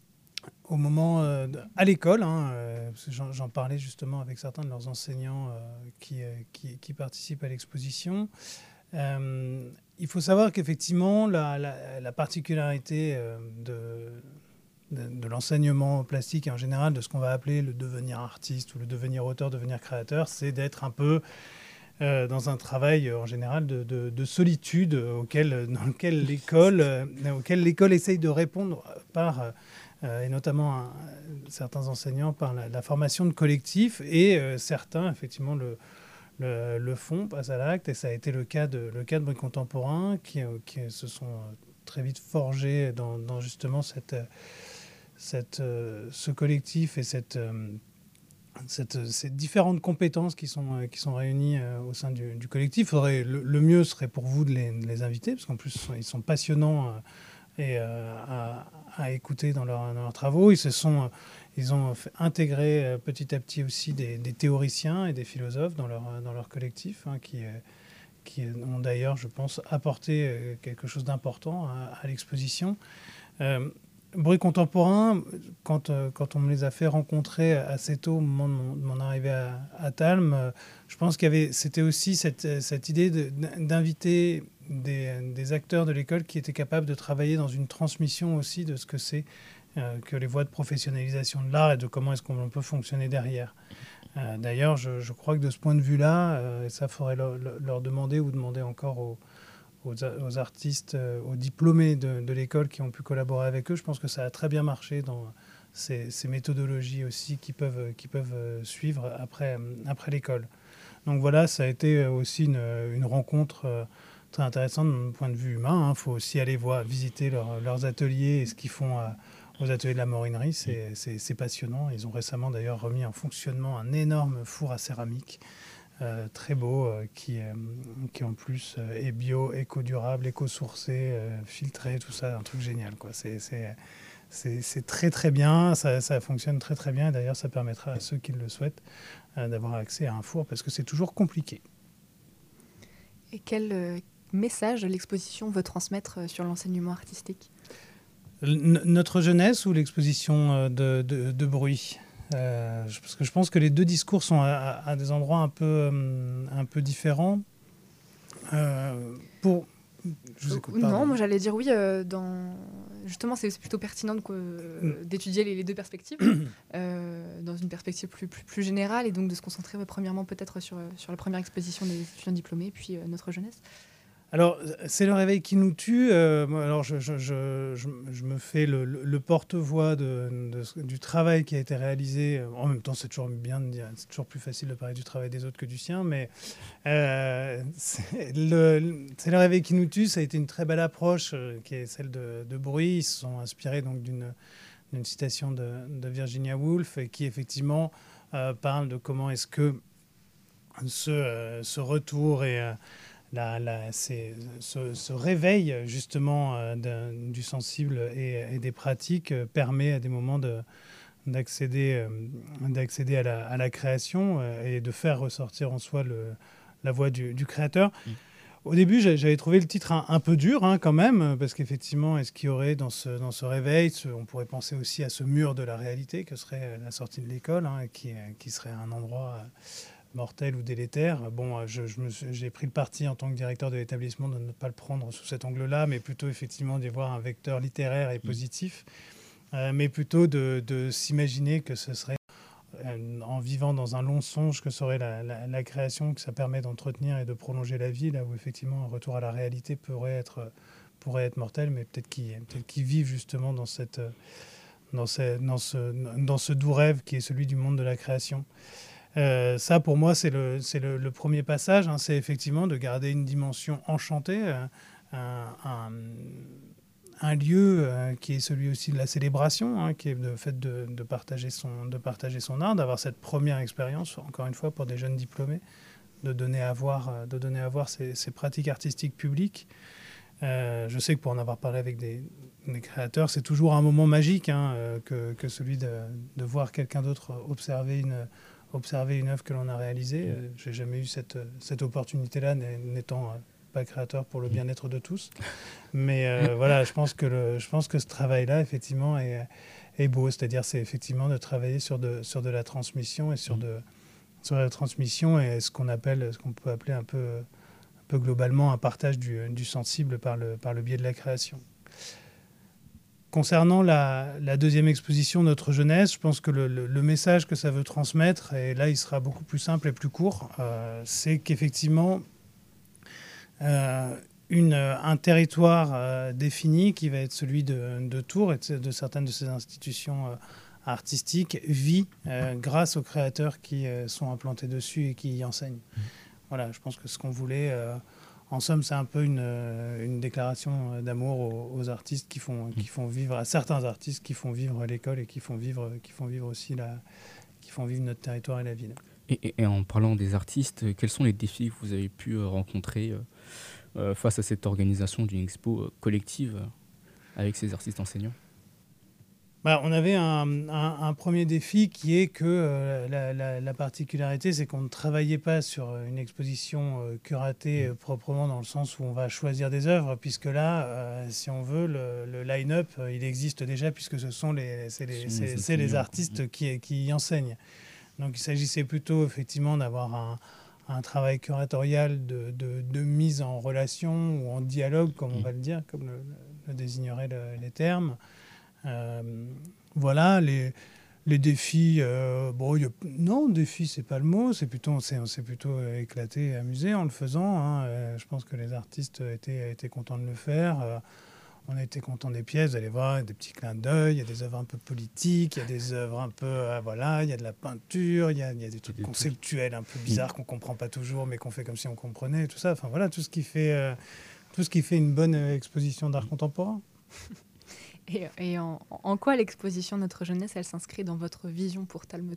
au moment euh, de, à l'école. Hein, euh, j'en, j'en parlais justement avec certains de leurs enseignants euh, qui, euh, qui, qui participent à l'exposition. Euh, il faut savoir qu'effectivement, la, la, la particularité euh, de De, de l'enseignement plastique et en général de ce qu'on va appeler le devenir artiste ou le devenir auteur, devenir créateur, c'est d'être un peu euh, dans un travail euh, en général de, de, de solitude auquel, dans lequel l'école, euh, auquel l'école essaye de répondre par, euh, et notamment un, certains enseignants, par la, la formation de collectifs et euh, certains effectivement le, le, le font, passent à l'acte et ça a été le cas de, le cas de Bruit Contemporain qui, qui se sont très vite forgés dans, dans justement cette... Cette, euh, ce collectif et cette, euh, cette, ces différentes compétences qui sont, euh, qui sont réunies euh, au sein du, du collectif. Faudrait, le, le mieux serait pour vous de les, de les inviter, parce qu'en plus, ils sont passionnants euh, et, euh, à, à écouter dans, leur, dans leurs travaux. Ils, se sont, euh, ils ont fait intégrer euh, petit à petit aussi des, des théoriciens et des philosophes dans leur, dans leur collectif, hein, qui, euh, qui ont d'ailleurs, je pense, apporté euh, quelque chose d'important à, à l'exposition. Euh, Bruit Contemporain, quand, euh, quand on me les a fait rencontrer assez tôt au moment de mon, de mon arrivée à, à Talm, euh, je pense qu'il y avait, c'était aussi cette, cette idée de, d'inviter des, des acteurs de l'école qui étaient capables de travailler dans une transmission aussi de ce que c'est euh, que les voies de professionnalisation de l'art et de comment est-ce qu'on peut fonctionner derrière. Euh, d'ailleurs, je, je crois que de ce point de vue-là, euh, ça faudrait leur, leur demander ou demander encore aux Aux, aux artistes, euh, aux diplômés de, de l'école qui ont pu collaborer avec eux. Je pense que ça a très bien marché dans ces, ces méthodologies aussi qui peuvent, qui peuvent suivre après, après l'école. Donc voilà, ça a été aussi une, une rencontre euh, très intéressante d'un point de vue humain. Il faut aussi aller voir, visiter leur, leurs ateliers et ce qu'ils font à, aux ateliers de la Morinerie. C'est, c'est, c'est passionnant. Ils ont récemment d'ailleurs remis en fonctionnement un énorme four à céramique. Euh, très beau, euh, qui, euh, qui en plus euh, est bio, éco-durable, éco-sourcé, euh, filtré, tout ça, un truc génial, quoi. C'est, c'est, c'est, c'est très très bien, ça, ça fonctionne très très bien, et d'ailleurs ça permettra à ceux qui le souhaitent euh, d'avoir accès à un four, parce que c'est toujours compliqué. Et quel euh, message l'exposition veut transmettre sur l'enseignement artistique ? N- Notre jeunesse ou l'exposition de, de, de Bruit ? Euh, parce que je pense que les deux discours sont à, à, à des endroits un peu, euh, un peu différents. Euh, pour... Je vous écoute, non, moi j'allais dire oui. Euh, dans... Justement, c'est, c'est plutôt pertinent de, euh, d'étudier les, les deux perspectives, euh, dans une perspective plus, plus, plus générale, et donc de se concentrer ouais, premièrement peut-être sur, sur la première exposition des étudiants diplômés, puis euh, notre jeunesse. Alors, c'est le réveil qui nous tue. Euh, alors, je, je, je, je, je me fais le, le, le porte-voix de, de, du travail qui a été réalisé. En même temps, c'est toujours bien de dire, c'est toujours plus facile de parler du travail des autres que du sien, mais euh, c'est, le, c'est le réveil qui nous tue. Ça a été une très belle approche, euh, qui est celle de, de Bruit. Ils se sont inspirés donc d'une, d'une citation de, de Virginia Woolf, et qui effectivement euh, parle de comment est-ce que ce, euh, ce retour et euh, La, la, c'est, ce, ce réveil justement euh, de, du sensible et, et des pratiques euh, permet à des moments de, d'accéder, euh, d'accéder à, la, à la création euh, et de faire ressortir en soi le, la voix du, du créateur. Mmh. Au début, j'avais trouvé le titre un, un peu dur hein, quand même, parce qu'effectivement, est-ce qu'il y aurait dans ce, dans ce réveil, ce, on pourrait penser aussi à ce mur de la réalité que serait la sortie de l'école, hein, qui, qui serait un endroit... Euh, mortel ou délétère. Bon, je, je me, j'ai pris le parti en tant que directeur de l'établissement de ne pas le prendre sous cet angle-là, mais plutôt effectivement d'y voir un vecteur littéraire et positif, mmh. euh, mais plutôt de, de s'imaginer que ce serait euh, en vivant dans un long songe que serait la, la, la création, que ça permet d'entretenir et de prolonger la vie, là où effectivement un retour à la réalité pourrait être, pourrait être mortel, mais peut-être qu'ils peut-être qu'ils vivent justement dans, cette, dans, ce, dans, ce, dans ce doux rêve qui est celui du monde de la création. Euh, ça, pour moi, c'est le, c'est le, le premier passage, hein, c'est effectivement de garder une dimension enchantée, euh, un, un, un lieu euh, qui est celui aussi de la célébration, hein, qui est le fait de, de, partager son, de partager son art, d'avoir cette première expérience, encore une fois, pour des jeunes diplômés, de donner à voir, de donner à voir ces, ces pratiques artistiques publiques. Euh, je sais que pour en avoir parlé avec des, des créateurs, c'est toujours un moment magique, hein, euh, que, que celui de, de voir quelqu'un d'autre observer une, observer une œuvre que l'on a réalisée. Euh, je n'ai jamais eu cette, cette opportunité-là, n'étant euh, pas créateur pour le bien-être de tous. Mais euh, voilà, je pense, que le, je pense que ce travail-là, effectivement, est, est beau. C'est-à-dire, c'est effectivement de travailler sur de, sur de la transmission et sur, de, sur la transmission et ce qu'on appelle, ce qu'on peut appeler un peu... un peu globalement un partage du, du sensible par le, par le biais de la création. Concernant la, la deuxième exposition, Notre jeunesse, je pense que le, le, le message que ça veut transmettre, et là il sera beaucoup plus simple et plus court, euh, c'est qu'effectivement, euh, une, un territoire euh, défini qui va être celui de, de Tours et de, de certaines de ces institutions euh, artistiques vit euh, grâce aux créateurs qui euh, sont implantés dessus et qui y enseignent. Voilà, je pense que ce qu'on voulait, euh, en somme, c'est un peu une, une déclaration d'amour aux, aux artistes qui font, qui font vivre, à certains artistes qui font vivre l'école et qui font vivre, qui font vivre aussi la, qui font vivre notre territoire et la ville. Et, et, et en parlant des artistes, quels sont les défis que vous avez pu euh, rencontrer euh, euh, face à cette organisation d'une expo euh, collective euh, avec ces artistes enseignants ? Bah, on avait un, un, un premier défi qui est que euh, la, la, la particularité, c'est qu'on ne travaillait pas sur une exposition euh, curatée euh, proprement dans le sens où on va choisir des œuvres, puisque là, euh, si on veut, le, le line-up, euh, il existe déjà, puisque ce sont les, c'est les, c'est, c'est les artistes qui, qui y enseignent. Donc il s'agissait plutôt effectivement d'avoir un, un travail curatorial de, de, de mise en relation ou en dialogue, comme on va le dire, comme le, le désigneraient le, les termes. Euh, voilà, les, les défis, euh, bon, y a, non, défi, c'est pas le mot, c'est plutôt, on s'est, on s'est plutôt éclaté et amusé en le faisant. Hein. Euh, je pense que les artistes étaient, étaient contents de le faire. Euh, on a été contents des pièces, vous allez voir, des petits clins d'œil, il y a des œuvres un peu politiques, il y a des œuvres un peu, euh, voilà, il y a de la peinture, il y a, il y a des trucs conceptuels un peu bizarres qu'on comprend pas toujours, mais qu'on fait comme si on comprenait, tout ça. Enfin voilà, tout ce qui fait, euh, tout ce qui fait une bonne exposition d'art contemporain. Et, et en, en quoi l'exposition Notre jeunesse, elle s'inscrit dans votre vision pour Talmetour ?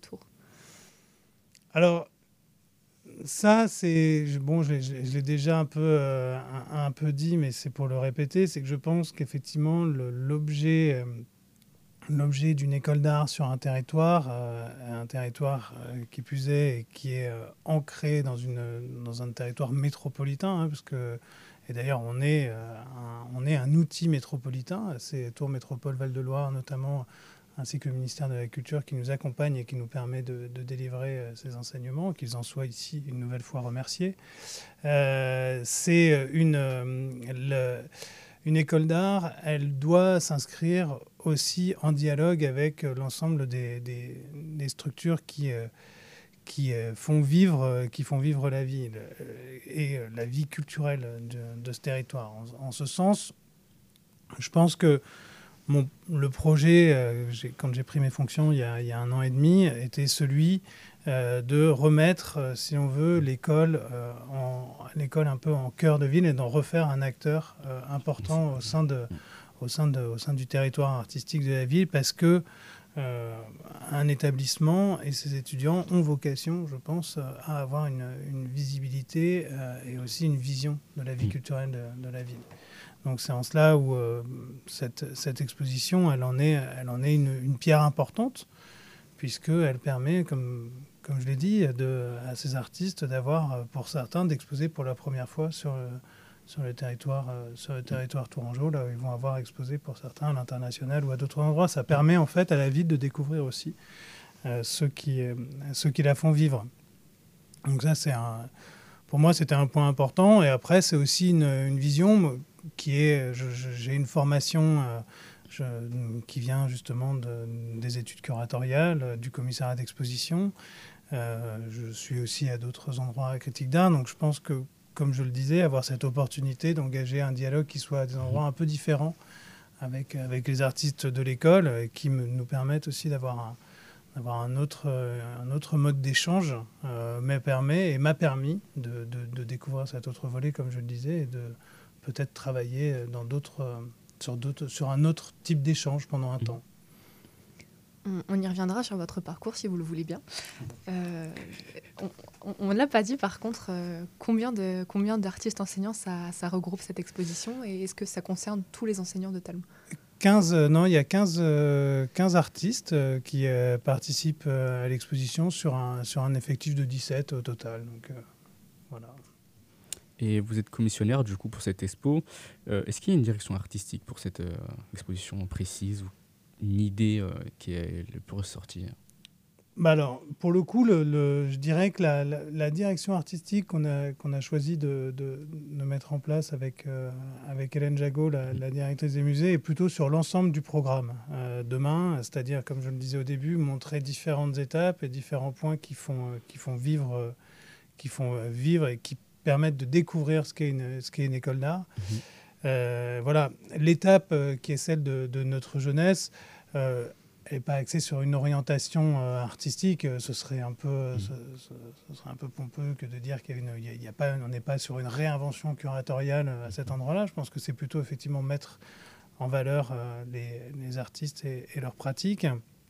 Alors, ça, c'est... Bon, je l'ai, je l'ai déjà un peu, euh, un, un peu dit, mais c'est pour le répéter, c'est que je pense qu'effectivement, le, l'objet, euh, l'objet d'une école d'art sur un territoire, euh, un territoire euh, qui plus est, et qui est euh, ancré dans, une, dans un territoire métropolitain, hein, parce que... Et d'ailleurs, on est, euh, un, on est un outil métropolitain, c'est Tours Métropole Val-de-Loire notamment, ainsi que le ministère de la Culture qui nous accompagne et qui nous permet de, de délivrer euh, ces enseignements, qu'ils en soient ici une nouvelle fois remerciés. Euh, c'est une, euh, le, une école d'art, elle doit s'inscrire aussi en dialogue avec l'ensemble des, des, des structures qui... Euh, qui font vivre, qui font vivre la vie et la vie culturelle de, de ce territoire. En, en ce sens, je pense que mon, le projet, euh, j'ai, quand j'ai pris mes fonctions il y a, il y a un an et demi, était celui euh, de remettre, euh, si on veut, l'école, euh, en, l'école un peu en cœur de ville et d'en refaire un acteur euh, important au sein, de, au, sein de, au sein du territoire artistique de la ville, parce que Euh, un établissement et ses étudiants ont vocation, je pense, à avoir une, une visibilité euh, et aussi une vision de la vie culturelle de, de la ville. Donc c'est en cela où euh, cette, cette exposition, elle en est, elle en est une, une pierre importante, puisqu'elle permet, comme, comme je l'ai dit, de, à ces artistes d'avoir, pour certains, d'exposer pour la première fois sur le, sur le territoire, euh, sur le territoire tourangeau, là où ils vont avoir exposé pour certains à l'international ou à d'autres endroits. Ça permet en fait à la ville de découvrir aussi euh, ceux, qui, euh, ceux qui la font vivre. Donc ça, c'est un, pour moi, c'était un point important. Et après, c'est aussi une, une vision qui est... Je, je, j'ai une formation euh, je, qui vient justement de, des études curatoriales, du commissariat d'exposition. Euh, je suis aussi à d'autres endroits à Critique d'art, donc je pense que, comme je le disais, avoir cette opportunité d'engager un dialogue qui soit à des endroits un peu différents avec, avec les artistes de l'école, euh, qui me, nous permettent aussi d'avoir un, d'avoir un, autre, euh, un autre mode d'échange, euh, me permet et m'a permis de, de, de découvrir cet autre volet, comme je le disais, et de peut-être travailler dans d'autres, euh, sur, d'autres, sur un autre type d'échange pendant un mmh. temps. On y reviendra sur votre parcours si vous le voulez bien. Euh, on ne l'a pas dit par contre, euh, combien, de, combien d'artistes enseignants ça, ça regroupe cette exposition et est-ce que ça concerne tous les enseignants de Talm ? quinze, non, il y a quinze, euh, quinze artistes euh, qui euh, participent euh, à l'exposition sur un, sur un effectif de dix-sept au total. Donc, euh, voilà. Et vous êtes commissionnaire du coup pour cette expo. Euh, est-ce qu'il y a une direction artistique pour cette euh, exposition précise ou une idée euh, qui est le plus ressortie? Bah alors, pour le coup, le, le, je dirais que la, la, la direction artistique qu'on a, qu'on a choisi de, de, de mettre en place avec, euh, avec Hélène Jagot, la, la directrice des musées, est plutôt sur l'ensemble du programme. Euh, demain, c'est-à-dire, comme je le disais au début, montrer différentes étapes et différents points qui font, qui font, vivre, qui font vivre et qui permettent de découvrir ce qu'est une, ce qu'est une école d'art. Mmh. Euh, voilà, l'étape euh, qui est celle de, de notre jeunesse, euh, elle n'est pas axée sur une orientation euh, artistique. Ce serait un peu, mmh. ce, ce, ce serait un peu pompeux que de dire qu'il y a une, il y a, il y a pas, on n'est pas sur une réinvention curatoriale à cet endroit-là. Je pense que c'est plutôt effectivement mettre en valeur euh, les, les artistes et, et leurs pratiques.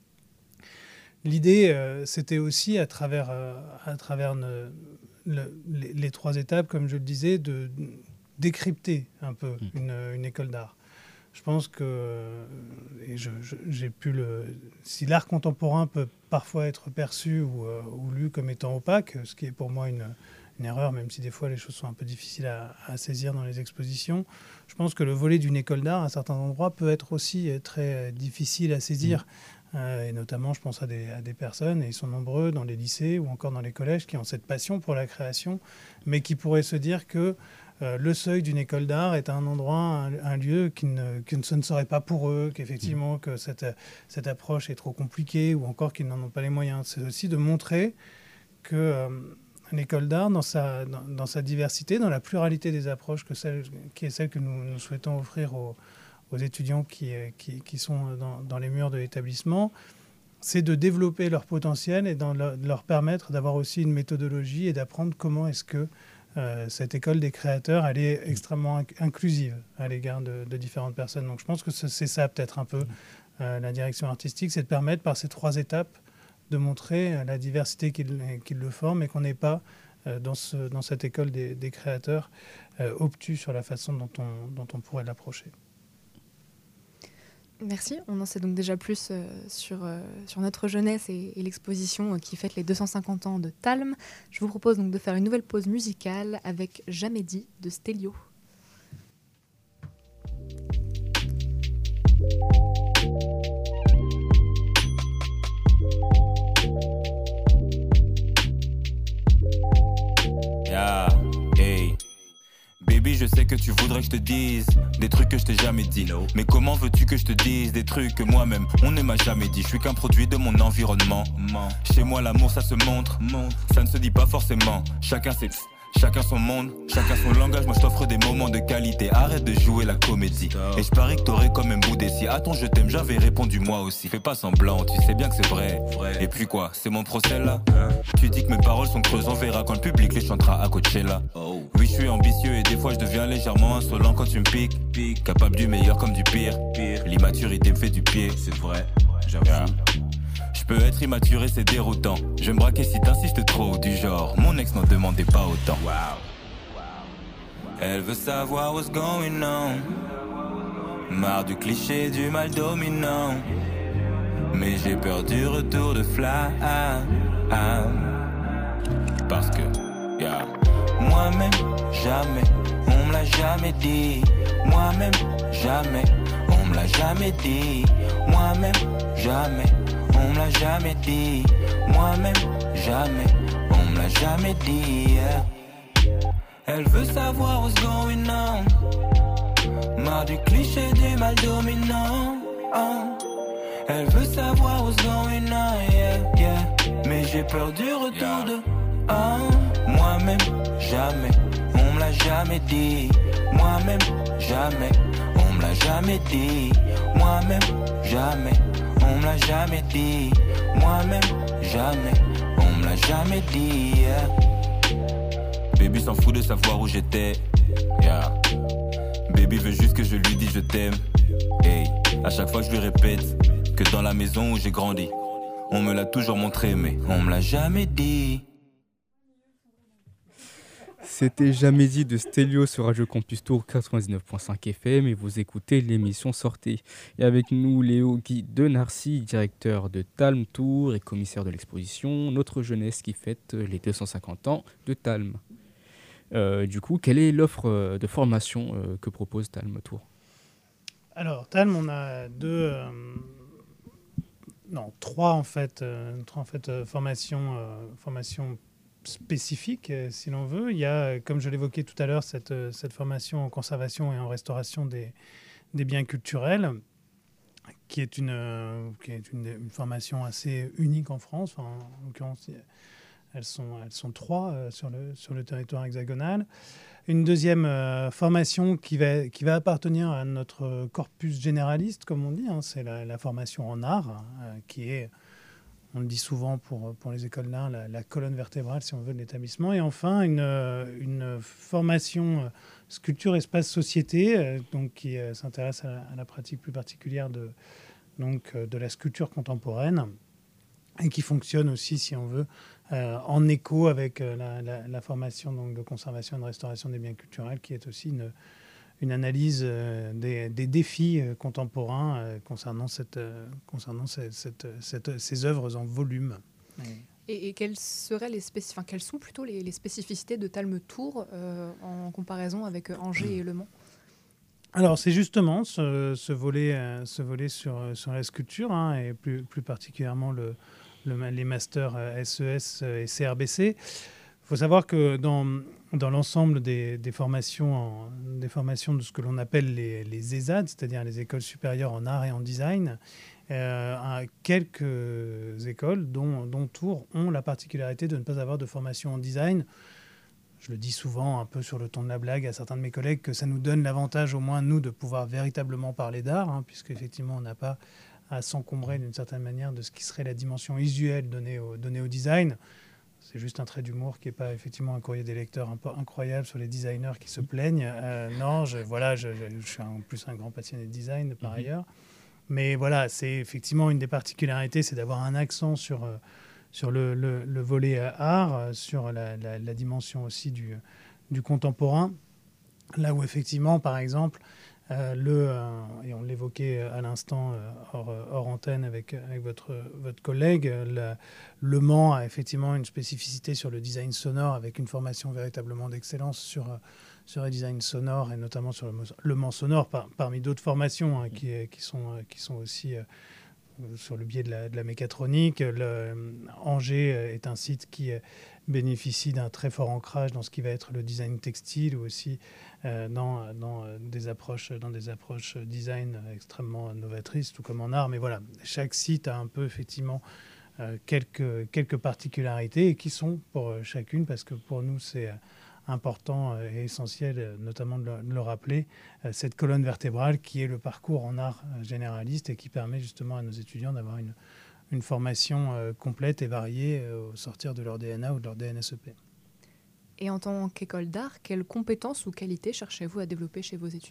L'idée, euh, c'était aussi à travers, euh, à travers ne, le, les, les trois étapes, comme je le disais, de décrypter un peu mmh. une, une école d'art. Je pense que, et je, je, j'ai pu le, si l'art contemporain peut parfois être perçu ou, euh, ou lu comme étant opaque, ce qui est pour moi une, une erreur, même si des fois les choses sont un peu difficiles à, à saisir dans les expositions, je pense que le volet d'une école d'art à certains endroits peut être aussi très difficile à saisir. Mmh. Euh, et notamment, je pense à des, à des personnes, et ils sont nombreux dans les lycées ou encore dans les collèges, qui ont cette passion pour la création, mais qui pourraient se dire que Euh, le seuil d'une école d'art est un endroit, un, un lieu qui ne, que ce ne serait pas pour eux, qu'effectivement que cette, cette approche est trop compliquée ou encore qu'ils n'en ont pas les moyens. C'est aussi de montrer qu'une euh, école d'art, dans sa, dans, dans sa diversité, dans la pluralité des approches, que celle, qui est celle que nous, nous souhaitons offrir aux, aux étudiants qui, qui, qui sont dans, dans les murs de l'établissement, c'est de développer leur potentiel et dans le, de leur permettre d'avoir aussi une méthodologie et d'apprendre comment est-ce que Euh, cette école des créateurs, elle est extrêmement inc- inclusive à l'égard de, de différentes personnes. Donc je pense que c'est ça peut-être un peu euh, la direction artistique, c'est de permettre par ces trois étapes de montrer euh, la diversité qui, qui le forme et qu'on n'est pas euh, dans, ce, dans cette école des, des créateurs euh, obtus sur la façon dont on, dont on pourrait l'approcher. Merci. On en sait donc déjà plus euh, sur, euh, sur notre jeunesse et, et l'exposition euh, qui fête les deux cent cinquante ans de Talm. Je vous propose donc de faire une nouvelle pause musicale avec Jamais dit de Stélio. Yeah, hey. Baby, je sais que tu voudrais que je te dise des trucs que je t'ai jamais dit. No. Mais comment veux-tu que je te dise des trucs que moi-même on ne m'a jamais dit? Je suis qu'un produit de mon environnement. Man. Chez moi, l'amour ça se montre. Man. Ça ne se dit pas forcément. Chacun ses... Chacun son monde, chacun son langage, moi je t'offre des moments de qualité. Arrête de jouer la comédie. Et je parie que t'aurais quand même boudé. Si à ton je t'aime, j'avais répondu moi aussi. Fais pas semblant, tu sais bien que c'est vrai. vrai. Et puis quoi, c'est mon procès là hein? Tu dis que mes paroles sont creuses, on verra quand le public les chantera à Coachella. Oh. Oui, je suis ambitieux et des fois je deviens légèrement insolent quand tu me piques. Pique. Capable du meilleur comme du pire. pire. L'immaturité me fait du pied. C'est vrai, j'avoue. Yeah. Je peux être immaturé, c'est déroutant. Je vais me braquer si t'insistes trop, du genre mon ex n'en demandait pas autant. Wow. Elle veut savoir what's going on. Marre du cliché, du mal dominant. Mais j'ai peur du retour de Fly. Parce que, yeah. Moi-même, jamais, on me l'a jamais dit. Moi-même, jamais, on me l'a jamais dit. Moi-même, jamais. On me l'a jamais dit, moi-même, jamais, on me l'a jamais dit, yeah. Elle veut savoir what's going on. Marre du cliché du mal dominant. Oh. Elle veut savoir what's going on, yeah, yeah. Mais j'ai peur du retour de oh. Moi-même, jamais, on me l'a jamais dit. Moi-même, jamais, on me l'a jamais dit. Moi-même, jamais, on me l'a jamais dit. Moi-même, jamais, on me l'a jamais dit, yeah. Baby s'en fout de savoir où j'étais, yeah. Baby veut juste que je lui dise je t'aime. Hey, à chaque fois je lui répète que dans la maison où j'ai grandi, on me l'a toujours montré mais on me l'a jamais dit. C'était Jamais dit de Stélio sur Radio Campus Tour quatre-vingt-dix-neuf virgule cinq F M et vous écoutez l'émission Sortez. Et avec nous Léo Guy de Narcy, directeur de Talm Tour et commissaire de l'exposition Notre Jeunesse qui fête les deux cent cinquante ans de Talm. Euh, du coup, quelle est l'offre de formation euh, que propose Talm Tour ? Alors, Talm, on a deux, euh, non, trois en fait, euh, trois en fait euh, formations, euh, formations spécifiques, euh, si l'on veut. Il y a, comme je l'évoquais tout à l'heure, cette, euh, cette formation en conservation et en restauration des, des biens culturels, qui est une, euh, qui est une, une formation assez unique en France. Enfin, en l'occurrence, elles sont, elles sont trois euh, sur, le, sur le territoire hexagonal. Une deuxième euh, formation qui va, qui va appartenir à notre corpus généraliste, comme on dit, hein, c'est la, la formation en art, euh, qui est, on le dit souvent pour, pour les écoles d'art, la, la colonne vertébrale, si on veut, de l'établissement. Et enfin, une, une formation euh, sculpture, espace, société, euh, donc, qui euh, s'intéresse à, à la pratique plus particulière de, donc, euh, de la sculpture contemporaine et qui fonctionne aussi, si on veut, euh, en écho avec euh, la, la, la formation donc, de conservation et de restauration des biens culturels, qui est aussi une, une analyse euh, des, des défis euh, contemporains euh, concernant, cette, euh, concernant cette, cette, cette, ces œuvres en volume. Et, et quelles, seraient les spécif- enfin, quelles sont plutôt les, les spécificités de Talm Tour euh, en comparaison avec Angers et Le Mans ? Alors, c'est justement ce, ce, volet, euh, ce volet sur, sur la sculpture, hein, et plus, plus particulièrement le, le, les masters S E S et C R B C. Il faut savoir que dans, dans l'ensemble des, des, formations en, des formations de ce que l'on appelle les, les E S A D, c'est-à-dire les écoles supérieures en art et en design, euh, quelques écoles, dont, dont Tours, ont la particularité de ne pas avoir de formation en design. Je le dis souvent un peu sur le ton de la blague à certains de mes collègues que ça nous donne l'avantage au moins, nous, de pouvoir véritablement parler d'art, hein, puisqu'effectivement, on n'a pas à s'encombrer d'une certaine manière de ce qui serait la dimension usuelle donnée au, donnée au design. C'est juste un trait d'humour qui n'est pas effectivement un courrier des lecteurs un peu incroyable sur les designers qui se plaignent. Euh, non, je, voilà, je, je, je suis en plus un grand passionné de design par mm-hmm. ailleurs. Mais voilà, c'est effectivement une des particularités, c'est d'avoir un accent sur... Euh, sur le, le, le volet art, sur la, la, la dimension aussi du, du contemporain, là où effectivement, par exemple, euh, le, euh, et on l'évoquait à l'instant euh, hors, hors antenne avec, avec votre, votre collègue, la, Le Mans a effectivement une spécificité sur le design sonore avec une formation véritablement d'excellence sur, sur le design sonore et notamment sur le, le Mans sonore, par, parmi d'autres formations hein, qui, qui, sont, qui sont aussi... Euh, sur le biais de la, de la mécatronique. Le, Angers est un site qui bénéficie d'un très fort ancrage dans ce qui va être le design textile ou aussi euh, dans, dans, des approches, dans des approches design extrêmement novatrices, tout comme en art. Mais voilà, chaque site a un peu effectivement euh, quelques, quelques particularités et qui sont pour chacune, parce que pour nous, c'est important et essentiel, notamment de le, de le rappeler, cette colonne vertébrale qui est le parcours en art généraliste et qui permet justement à nos étudiants d'avoir une, une formation complète et variée au sortir de leur D N A ou de leur D N S E P. Et en tant qu'école d'art, quelles compétences ou qualités cherchez-vous à développer chez vos étudiants ?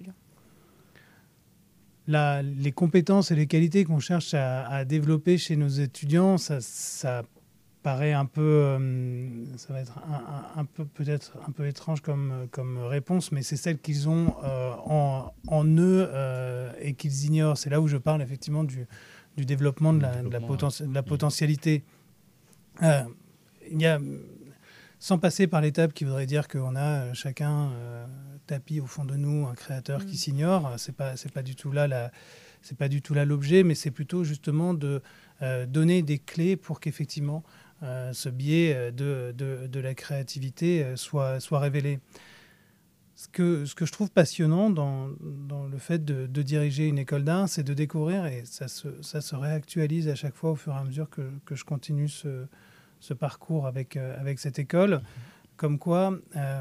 La, les compétences et les qualités qu'on cherche à, à développer chez nos étudiants, ça, ça paraît un peu, euh, ça va être un, un, un peu peut-être un peu étrange comme, comme réponse, mais c'est celle qu'ils ont euh, en, en eux euh, et qu'ils ignorent. C'est là où je parle effectivement du, du développement de la, développement, de la, poten- de la potentialité. Euh, il y a, sans passer par l'étape qui voudrait dire qu'on a chacun euh, tapis au fond de nous un créateur mmh. qui s'ignore, c'est pas, c'est pas du tout là la, c'est pas du tout là l'objet, mais c'est plutôt justement de euh, donner des clés pour qu'effectivement Euh, ce biais de, de, de la créativité euh, soit, soit révélé. ce que, ce que je trouve passionnant dans, dans le fait de, de diriger une école d'art, c'est de découvrir, et ça se, ça se réactualise à chaque fois au fur et à mesure que, que je continue ce, ce parcours avec, euh, avec cette école, comme quoi euh,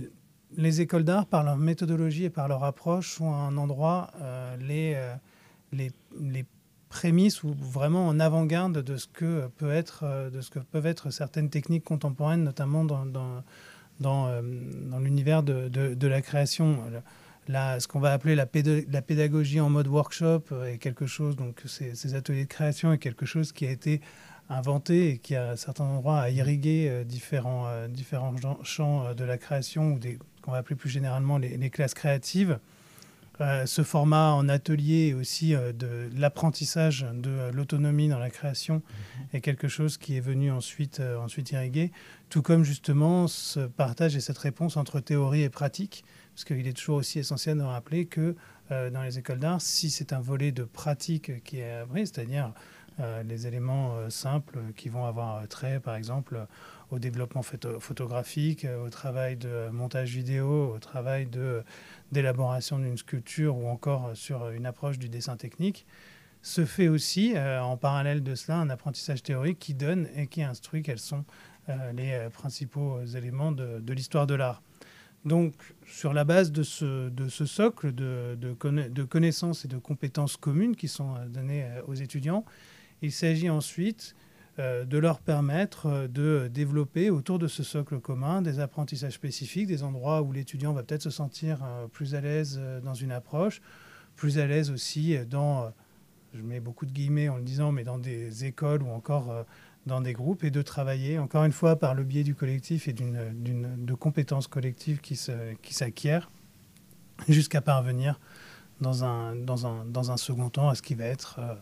les écoles d'art, par leur méthodologie et par leur approche, sont un endroit, euh, les, euh, les, les prémices ou vraiment en avant-garde de ce que peut être, de ce que peuvent être certaines techniques contemporaines, notamment dans, dans, dans, euh, dans l'univers de, de, de la création. Là, ce qu'on va appeler la, péda- la pédagogie en mode workshop est quelque chose, donc ces, ces ateliers de création est quelque chose qui a été inventé et qui, à certains endroits, a irrigué euh, différents, euh, différents champs euh, de la création, ou des, qu'on va appeler plus généralement les, les classes créatives. Euh, ce format en atelier et aussi euh, de l'apprentissage de euh, l'autonomie dans la création mmh. est quelque chose qui est venu ensuite, euh, ensuite irriguer, tout comme justement ce partage et cette réponse entre théorie et pratique, parce qu'il est toujours aussi essentiel de rappeler que euh, dans les écoles d'art, si c'est un volet de pratique qui est appris, c'est-à-dire euh, les éléments euh, simples qui vont avoir trait, par exemple, au développement photo- photographique, au travail de montage vidéo, au travail de, d'élaboration d'une sculpture ou encore sur une approche du dessin technique, se fait aussi euh, en parallèle de cela un apprentissage théorique qui donne et qui instruit quels sont euh, les euh, principaux éléments de, de l'histoire de l'art. Donc, sur la base de ce, de ce socle de, de, conna- de connaissances et de compétences communes qui sont données aux étudiants, il s'agit ensuite euh, de leur permettre euh, de développer autour de ce socle commun des apprentissages spécifiques, des endroits où l'étudiant va peut-être se sentir euh, plus à l'aise euh, dans une approche, plus à l'aise aussi dans, euh, je mets beaucoup de guillemets en le disant, mais dans des écoles ou encore euh, dans des groupes, et de travailler, encore une fois, par le biais du collectif et d'une, d'une, de compétences collectives qui, se, qui s'acquièrent, jusqu'à parvenir dans un, dans, un, dans un second temps à ce qui va être... Euh,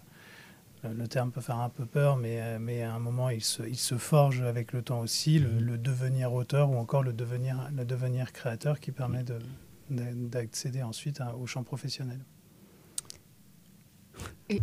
le terme peut faire un peu peur, mais, mais à un moment, il se, il se forge avec le temps aussi, le, le devenir auteur ou encore le devenir, le devenir créateur qui permet de, de, d'accéder ensuite à, au champ professionnel. Et,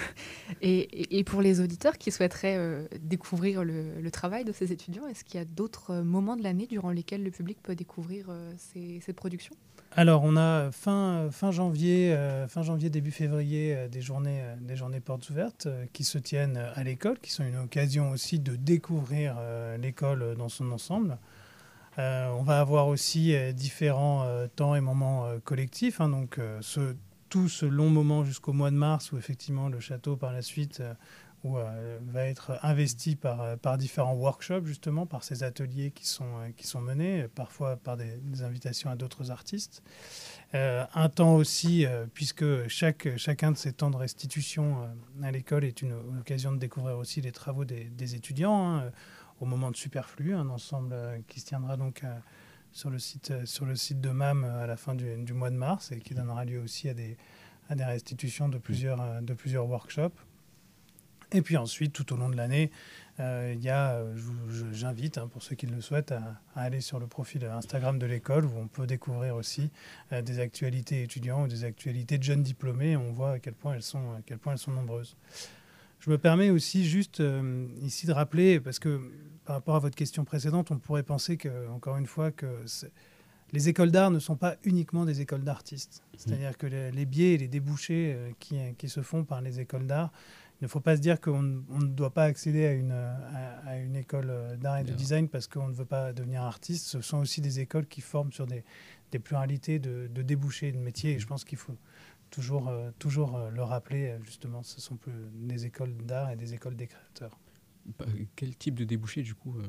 et, et pour les auditeurs qui souhaiteraient euh, découvrir le, le travail de ces étudiants, est-ce qu'il y a d'autres moments de l'année durant lesquels le public peut découvrir euh, ces, ces productions ? Alors, on a fin, fin, janvier, euh, fin janvier, début février, euh, des, journées, euh, des journées portes ouvertes euh, qui se tiennent à l'école, qui sont une occasion aussi de découvrir euh, l'école dans son ensemble. Euh, on va avoir aussi euh, différents euh, temps et moments euh, collectifs, hein, donc euh, ce, tout ce long moment jusqu'au mois de mars où effectivement le château par la suite euh, où, euh, va être investi par, par différents workshops, justement, par ces ateliers qui sont, qui sont menés, parfois par des, des invitations à d'autres artistes. Euh, un temps aussi, euh, puisque chaque, chacun de ces temps de restitution euh, à l'école est une, une occasion de découvrir aussi les travaux des, des étudiants, hein, au moment de Superflu, un ensemble euh, qui se tiendra donc euh, sur, le site, euh, sur le site de M A M à la fin du, du mois de mars et qui donnera lieu aussi à des, à des restitutions de plusieurs, euh, de plusieurs workshops. Et puis ensuite, tout au long de l'année, euh, il y a, je, j'invite, hein, pour ceux qui le souhaitent, à, à aller sur le profil Instagram de l'école où on peut découvrir aussi euh, des actualités étudiants ou des actualités de jeunes diplômés. On voit à quel point elles sont, à quel point elles sont nombreuses. Je me permets aussi juste euh, ici de rappeler, parce que par rapport à votre question précédente, on pourrait penser que, encore une fois, que les écoles d'art ne sont pas uniquement des écoles d'artistes. C'est-à-dire que les, les biais et les débouchés euh, qui, qui se font par les écoles d'art, il ne faut pas se dire qu'on on ne doit pas accéder à une, à, à une école d'art et de design parce qu'on ne veut pas devenir artiste. Ce sont aussi des écoles qui forment sur des, des pluralités de, de débouchés et de métiers. Et je pense qu'il faut toujours, euh, toujours euh, le rappeler, justement. Ce sont plus des écoles d'art et des écoles des créateurs. Quel type de débouché, du coup euh...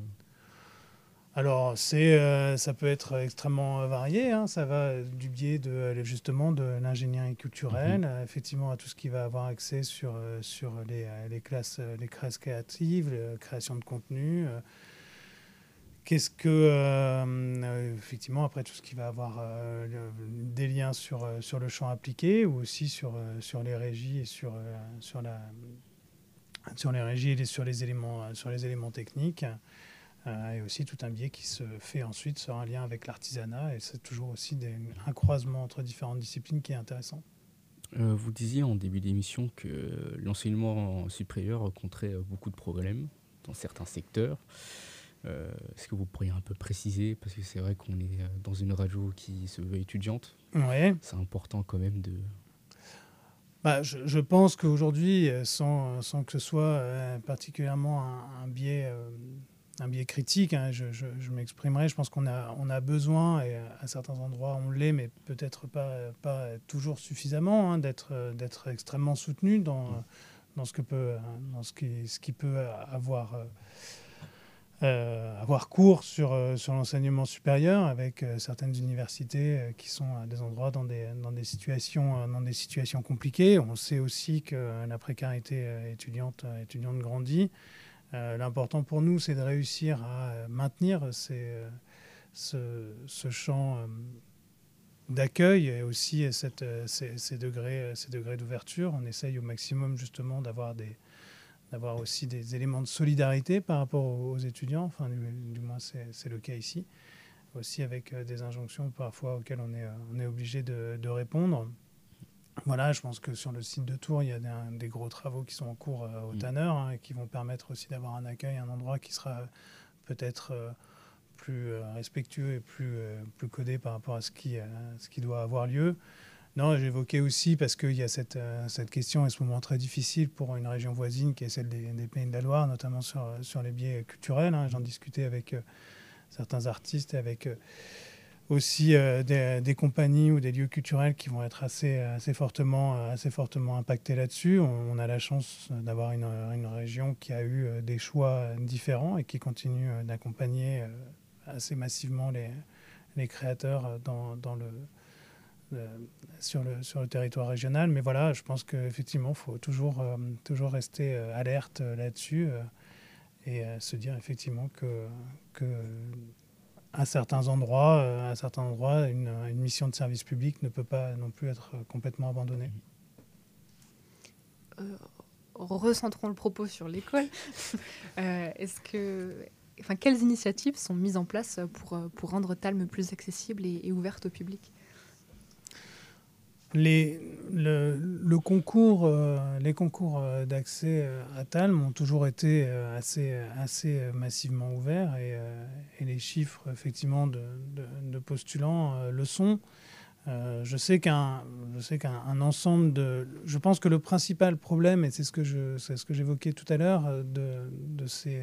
Alors, c'est, euh, ça peut être extrêmement varié. Hein. Ça va du biais de, justement de l'ingénierie culturelle, mmh. effectivement à tout ce qui va avoir accès sur, euh, sur les, les, classes, les classes créatives, la création de contenu. Euh, qu'est-ce que, euh, effectivement, après tout ce qui va avoir euh, des liens sur, sur le champ appliqué ou aussi sur, sur les régies et sur, sur, la, sur les régies et sur les éléments, sur les éléments techniques. Euh, et aussi tout un biais qui se fait ensuite sur un lien avec l'artisanat. Et c'est toujours aussi des, un croisement entre différentes disciplines qui est intéressant. Euh, vous disiez en début d'émission que l'enseignement supérieur rencontrait beaucoup de problèmes dans certains secteurs. Euh, Est-ce que vous pourriez un peu préciser, parce que c'est vrai qu'on est euh, dans une radio qui se veut étudiante. Ouais. C'est important quand même de... Bah, je, je pense qu'aujourd'hui, euh, sans, sans que ce soit euh, particulièrement un, un biais, euh, un biais critique, hein, je, je, je m'exprimerai, je pense qu'on a, on a besoin, et à certains endroits on l'est, mais peut-être pas, pas toujours suffisamment, hein, d'être, d'être extrêmement soutenu dans, dans, ce, que peut, dans ce, qui, ce qui peut avoir... Euh, Euh, avoir cours sur, euh, sur l'enseignement supérieur avec euh, certaines universités euh, qui sont à des endroits dans des, dans, des situations, euh, dans des situations compliquées. On sait aussi que la précarité euh, étudiante, euh, étudiante grandit. Euh, l'important pour nous, c'est de réussir à maintenir ces, euh, ce, ce champ euh, d'accueil et aussi euh, cette, euh, ces, ces degrés, ces degrés d'ouverture. On essaye au maximum justement d'avoir des d'avoir aussi des éléments de solidarité par rapport aux étudiants, enfin du, du moins c'est, c'est le cas ici, aussi avec euh, des injonctions parfois auxquelles on est, on est obligé de, de répondre. Voilà, je pense que sur le site de Tours, il y a des, des gros travaux qui sont en cours euh, au Tanner, hein, et qui vont permettre aussi d'avoir un accueil, un endroit qui sera peut-être euh, plus euh, respectueux et plus, euh, plus codé par rapport à ce qui, euh, ce qui doit avoir lieu. Non, j'évoquais aussi parce qu'il y a cette, euh, cette question à ce moment très difficile pour une région voisine qui est celle des, des Pays de la Loire, notamment sur, sur les biais culturels. Hein. J'en discutais avec euh, certains artistes et avec euh, aussi euh, des, des compagnies ou des lieux culturels qui vont être assez, assez, fortement, assez fortement impactés là-dessus. On, on a la chance d'avoir une, une région qui a eu euh, des choix différents et qui continue euh, d'accompagner euh, assez massivement les, les créateurs dans, dans le... Sur le, sur le territoire régional. Mais voilà, je pense qu'effectivement, il faut toujours, euh, toujours rester euh, alerte euh, là-dessus euh, et euh, se dire effectivement que, que à certains endroits, euh, à certains endroits une, une mission de service public ne peut pas non plus être complètement abandonnée. Euh, recentrons le propos sur l'école. euh, est-ce que... Enfin, quelles initiatives sont mises en place pour, pour rendre Talm plus accessible et, et ouverte au public ? Les, le, le concours, euh, les concours d'accès à Talm ont toujours été assez, assez massivement ouverts et, euh, et les chiffres effectivement de, de, de postulants euh, le sont. Euh, je sais qu'un, je sais qu'un un ensemble de... Je pense que le principal problème, et c'est ce que, je, c'est ce que j'évoquais tout à l'heure, de, de ces,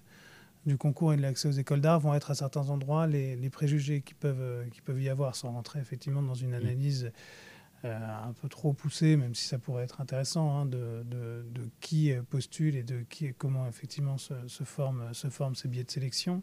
du concours et de l'accès aux écoles d'art, vont être à certains endroits les, les préjugés qui peuvent, qui peuvent y avoir, sans rentrer effectivement dans une analyse... Euh, un peu trop poussé, même si ça pourrait être intéressant, hein, de, de, de qui postule et de qui, comment effectivement se, se, forment, se forment ces biais de sélection.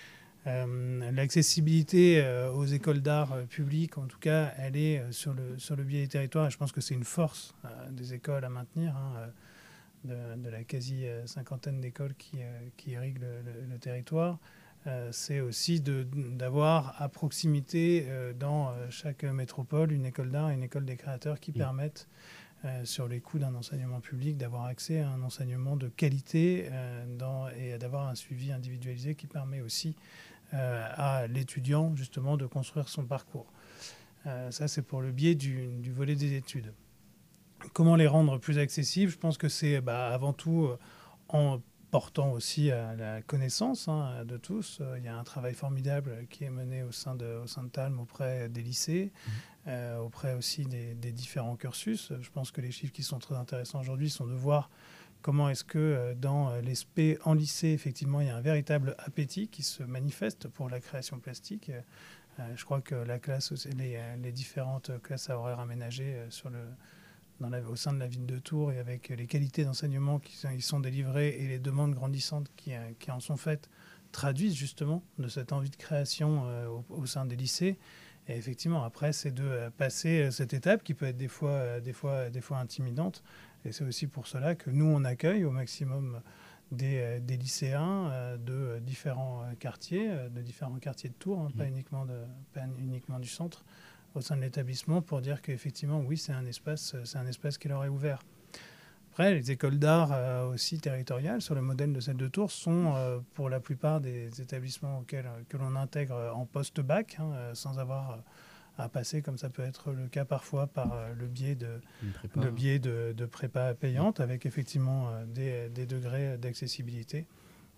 Euh, l'accessibilité euh, aux écoles d'art euh, publiques, en tout cas, elle est euh, sur, le, sur le biais des territoires, et je pense que c'est une force euh, des écoles à maintenir, hein, de, de la quasi-cinquantaine d'écoles qui, euh, qui irriguent le, le, le territoire. Euh, c'est aussi de, d'avoir à proximité euh, dans euh, chaque métropole une école d'art et une école des créateurs qui mmh. permettent, euh, sur les coûts d'un enseignement public, d'avoir accès à un enseignement de qualité euh, dans, et d'avoir un suivi individualisé qui permet aussi euh, à l'étudiant justement de construire son parcours. Euh, ça, c'est pour le biais du, du volet des études. Comment les rendre plus accessibles ? Je pense que c'est bah, avant tout euh, en portant aussi à la connaissance, hein, de tous. Il y a un travail formidable qui est mené au sein de, au sein de Talm auprès des lycées, mmh. euh, auprès aussi des, des différents cursus. Je pense que les chiffres qui sont très intéressants aujourd'hui sont de voir comment est-ce que dans les S P en lycée, effectivement, il y a un véritable appétit qui se manifeste pour la création plastique. Euh, je crois que la classe, les, les différentes classes à horaires aménagées sur le Dans la, au sein de la ville de Tours et avec les qualités d'enseignement qui sont, qui sont délivrées et les demandes grandissantes qui, qui en sont faites traduisent justement de cette envie de création euh, au, au sein des lycées. Et effectivement, après, c'est de passer cette étape qui peut être des fois, des fois, des fois intimidante. Et c'est aussi pour cela que nous, on accueille au maximum des, des lycéens euh, de différents quartiers, de différents quartiers de Tours, hein, mmh. pas, uniquement de, pas uniquement du centre, au sein de l'établissement pour dire qu'effectivement, oui, c'est un espace, c'est un espace qui leur est ouvert. Après, les écoles d'art euh, aussi territoriales, sur le modèle de celle de Tours, sont euh, pour la plupart des établissements auxquels que l'on intègre en post-bac, hein, euh, sans avoir euh, à passer, comme ça peut être le cas parfois, par euh, le biais de, le biais de, de prépa payante, avec effectivement euh, des, des degrés d'accessibilité.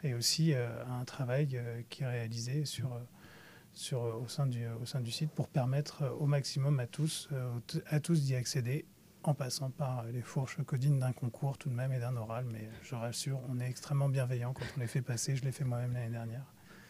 et aussi euh, un travail euh, qui est réalisé sur, sur, au, sein du, au sein du site pour permettre au maximum à tous, euh, à tous d'y accéder en passant par les fourches codines d'un concours tout de même et d'un oral. Mais je rassure, on est extrêmement bienveillant quand on les fait passer. Je l'ai fait moi-même l'année dernière.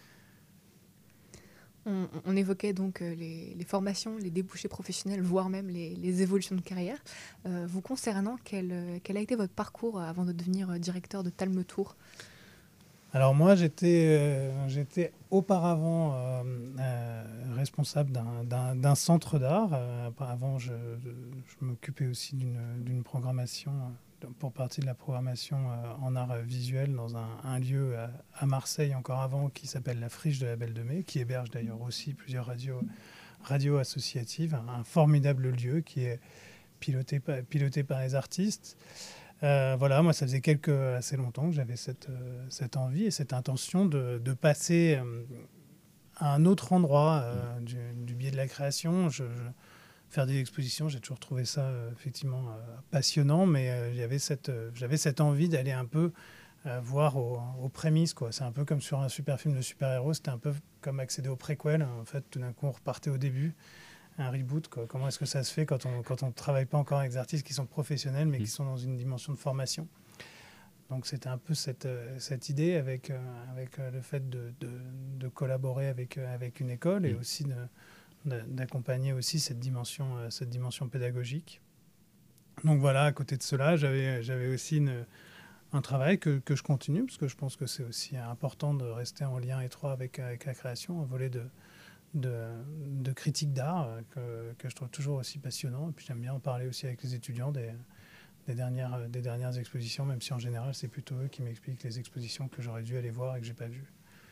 On, on évoquait donc euh, les, les formations, les débouchés professionnels, voire même les, les évolutions de carrière. Euh, vous concernant, quel, quel a été votre parcours avant de devenir directeur de Talme Tours ? Alors moi, j'étais, euh, j'étais auparavant euh, euh, responsable d'un, d'un, d'un centre d'art. Euh, avant, je, je m'occupais aussi d'une, d'une programmation, pour partie de la programmation euh, en art visuel dans un, un lieu à, à Marseille, encore avant, qui s'appelle la Friche de la Belle de Mai, qui héberge d'ailleurs aussi plusieurs radios, radios associatives. Un, un formidable lieu qui est piloté, piloté par les artistes. Euh, voilà, moi, ça faisait quelques, assez longtemps que j'avais cette, euh, cette envie et cette intention de, de passer euh, à un autre endroit euh, du, du biais de la création. Je, je, faire des expositions, j'ai toujours trouvé ça euh, effectivement euh, passionnant, mais euh, j'avais, cette, euh, j'avais cette envie d'aller un peu euh, voir aux, aux prémices, quoi. C'est un peu comme sur un super film de super-héros, c'était un peu comme accéder au préquel. En fait, tout d'un coup, on repartait au début. Un reboot, quoi. Comment est-ce que ça se fait quand on quand on ne travaille pas encore avec des artistes qui sont professionnels mais qui sont dans une dimension de formation. Donc c'était un peu cette, cette idée avec, euh, avec le fait de, de, de collaborer avec, avec une école et aussi de, de, d'accompagner aussi cette dimension, cette dimension pédagogique. Donc voilà, à côté de cela, j'avais, j'avais aussi une, un travail que, que je continue parce que je pense que c'est aussi important de rester en lien étroit avec, avec la création, un volet de De, de critique d'art euh, que, que je trouve toujours aussi passionnant. Et puis j'aime bien en parler aussi avec les étudiants des, des, dernières, des dernières expositions, même si en général c'est plutôt eux qui m'expliquent les expositions que j'aurais dû aller voir et que j'ai pas vues.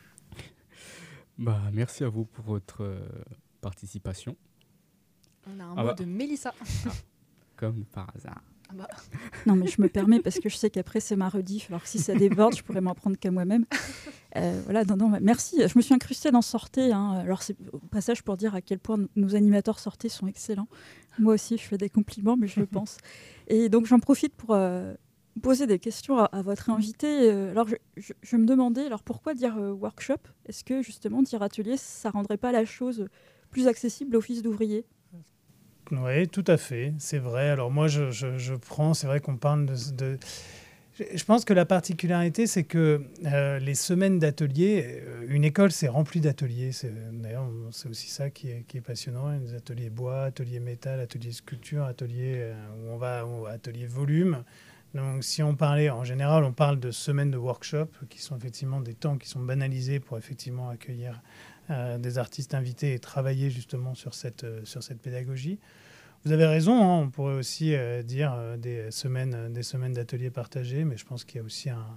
Bah, merci à vous pour votre euh, participation. On a un ah mot bah. de Mélissa. Ah, comme par hasard. Ah bah. Non, mais je me permets parce que je sais qu'après c'est ma rediff. Alors que si ça déborde, je pourrais m'en prendre qu'à moi-même. Euh, voilà, non, non, merci. Je me suis incrustée dans Sortez. Hein. Alors c'est au passage pour dire à quel point nos animateurs Sortez sont excellents. Moi aussi, je fais des compliments, mais je le pense. Et donc j'en profite pour euh, poser des questions à, à votre invité. Euh, alors je, je, je me demandais, alors pourquoi dire euh, workshop ? Est-ce que justement dire atelier, ça rendrait pas la chose plus accessible aux fils d'ouvriers ? Oui, tout à fait, c'est vrai. Alors moi, je, je, je prends, c'est vrai qu'on parle de, de... Je pense que la particularité, c'est que euh, les semaines d'ateliers, une école, c'est rempli d'ateliers. C'est, d'ailleurs, c'est aussi ça qui est, qui est passionnant. Des ateliers bois, ateliers métal, ateliers sculpture, ateliers euh, où on va, où, ateliers volume. Donc si on parlait, en général, on parle de semaines de workshop, qui sont effectivement des temps qui sont banalisés pour effectivement accueillir euh, des artistes invités et travailler justement sur cette, euh, sur cette pédagogie. Vous avez raison, hein, on pourrait aussi euh, dire euh, des semaines, des semaines d'ateliers partagés, mais je pense qu'il y a aussi un,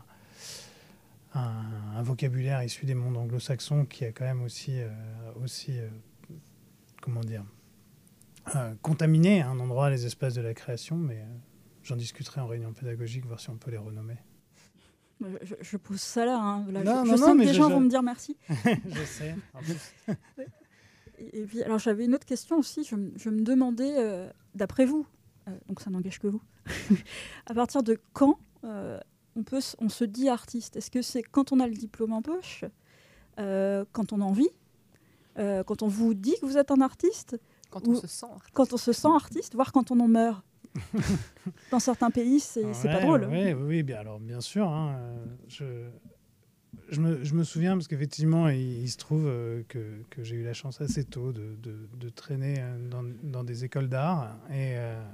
un, un vocabulaire issu des mondes anglo-saxons qui a quand même aussi, euh, aussi euh, comment dire, euh, contaminé un endroit, les espaces de la création, mais euh, j'en discuterai en réunion pédagogique, voir si on peut les renommer. Je, je pose ça là, hein. là non, je, non, je non, sens mais que les je, gens je... vont me dire merci. Je sais. Et, et puis, alors j'avais une autre question aussi. Je, je me demandais, euh, d'après vous, euh, donc ça n'engage que vous, à partir de quand euh, on, peut, on se dit artiste ? Est-ce que c'est quand on a le diplôme en poche, euh, quand on a envie, euh, quand on vous dit que vous êtes un artiste ? Quand on se sent artiste. Quand on se sent artiste, voire quand on en meurt. Dans certains pays, c'est, ouais, c'est pas drôle. Oui, oui, bien, alors bien sûr. Hein, je, je, me, je me souviens, parce qu'effectivement, il, il se trouve que, que j'ai eu la chance assez tôt de, de, de traîner dans, dans des écoles d'art. Et, euh,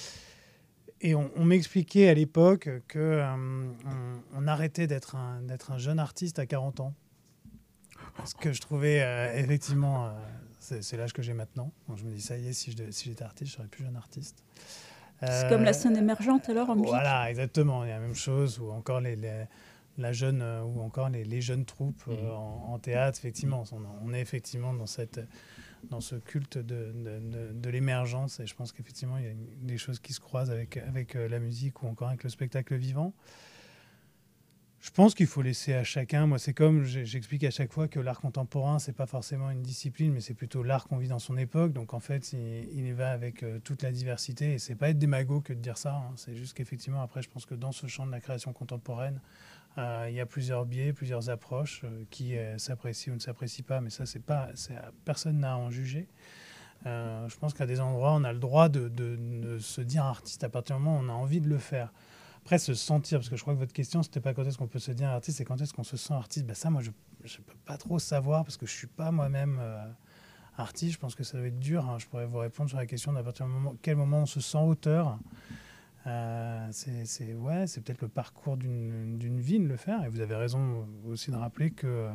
et on, on m'expliquait à l'époque qu'on euh, on, on arrêtait d'être un, d'être un jeune artiste à quarante ans. Ce que je trouvais euh, effectivement... Euh, c'est, c'est l'âge que j'ai maintenant. Donc je me dis, ça y est, si, je, si j'étais artiste, je serais plus jeune artiste. C'est euh, comme la scène émergente alors en musique. Voilà, exactement. Il y a la même chose, ou encore les, les, la jeune, ou encore les, les jeunes troupes euh, en, en théâtre. Effectivement, on, on est effectivement dans, cette, dans ce culte de, de, de, de l'émergence. Et je pense qu'effectivement, il y a des choses qui se croisent avec, avec la musique ou encore avec le spectacle vivant. Je pense qu'il faut laisser à chacun. Moi, c'est comme j'explique à chaque fois que l'art contemporain, c'est pas forcément une discipline, mais c'est plutôt l'art qu'on vit dans son époque. Donc, en fait, il, il y va avec euh, toute la diversité. Et c'est pas être démago que de dire ça. Hein. C'est juste qu'effectivement, après, je pense que dans ce champ de la création contemporaine, Euh, Il y a plusieurs biais, plusieurs approches euh, qui euh, s'apprécient ou ne s'apprécient pas, mais ça, c'est pas, c'est, personne n'a à en juger. Euh, je pense qu'à des endroits, on a le droit de, de, de se dire artiste à partir du moment où on a envie de le faire. Après, se sentir, parce que je crois que votre question, c'était pas quand est-ce qu'on peut se dire artiste, c'est quand est-ce qu'on se sent artiste. Ben ça, moi, je ne peux pas trop savoir parce que je suis pas moi-même euh, artiste. Je pense que ça doit être dur. Hein. Je pourrais vous répondre sur la question d'à partir du moment, quel moment on se sent auteur. Euh, c'est, c'est, ouais, c'est peut-être le parcours d'une, d'une vie de le faire. Et vous avez raison aussi de rappeler que euh,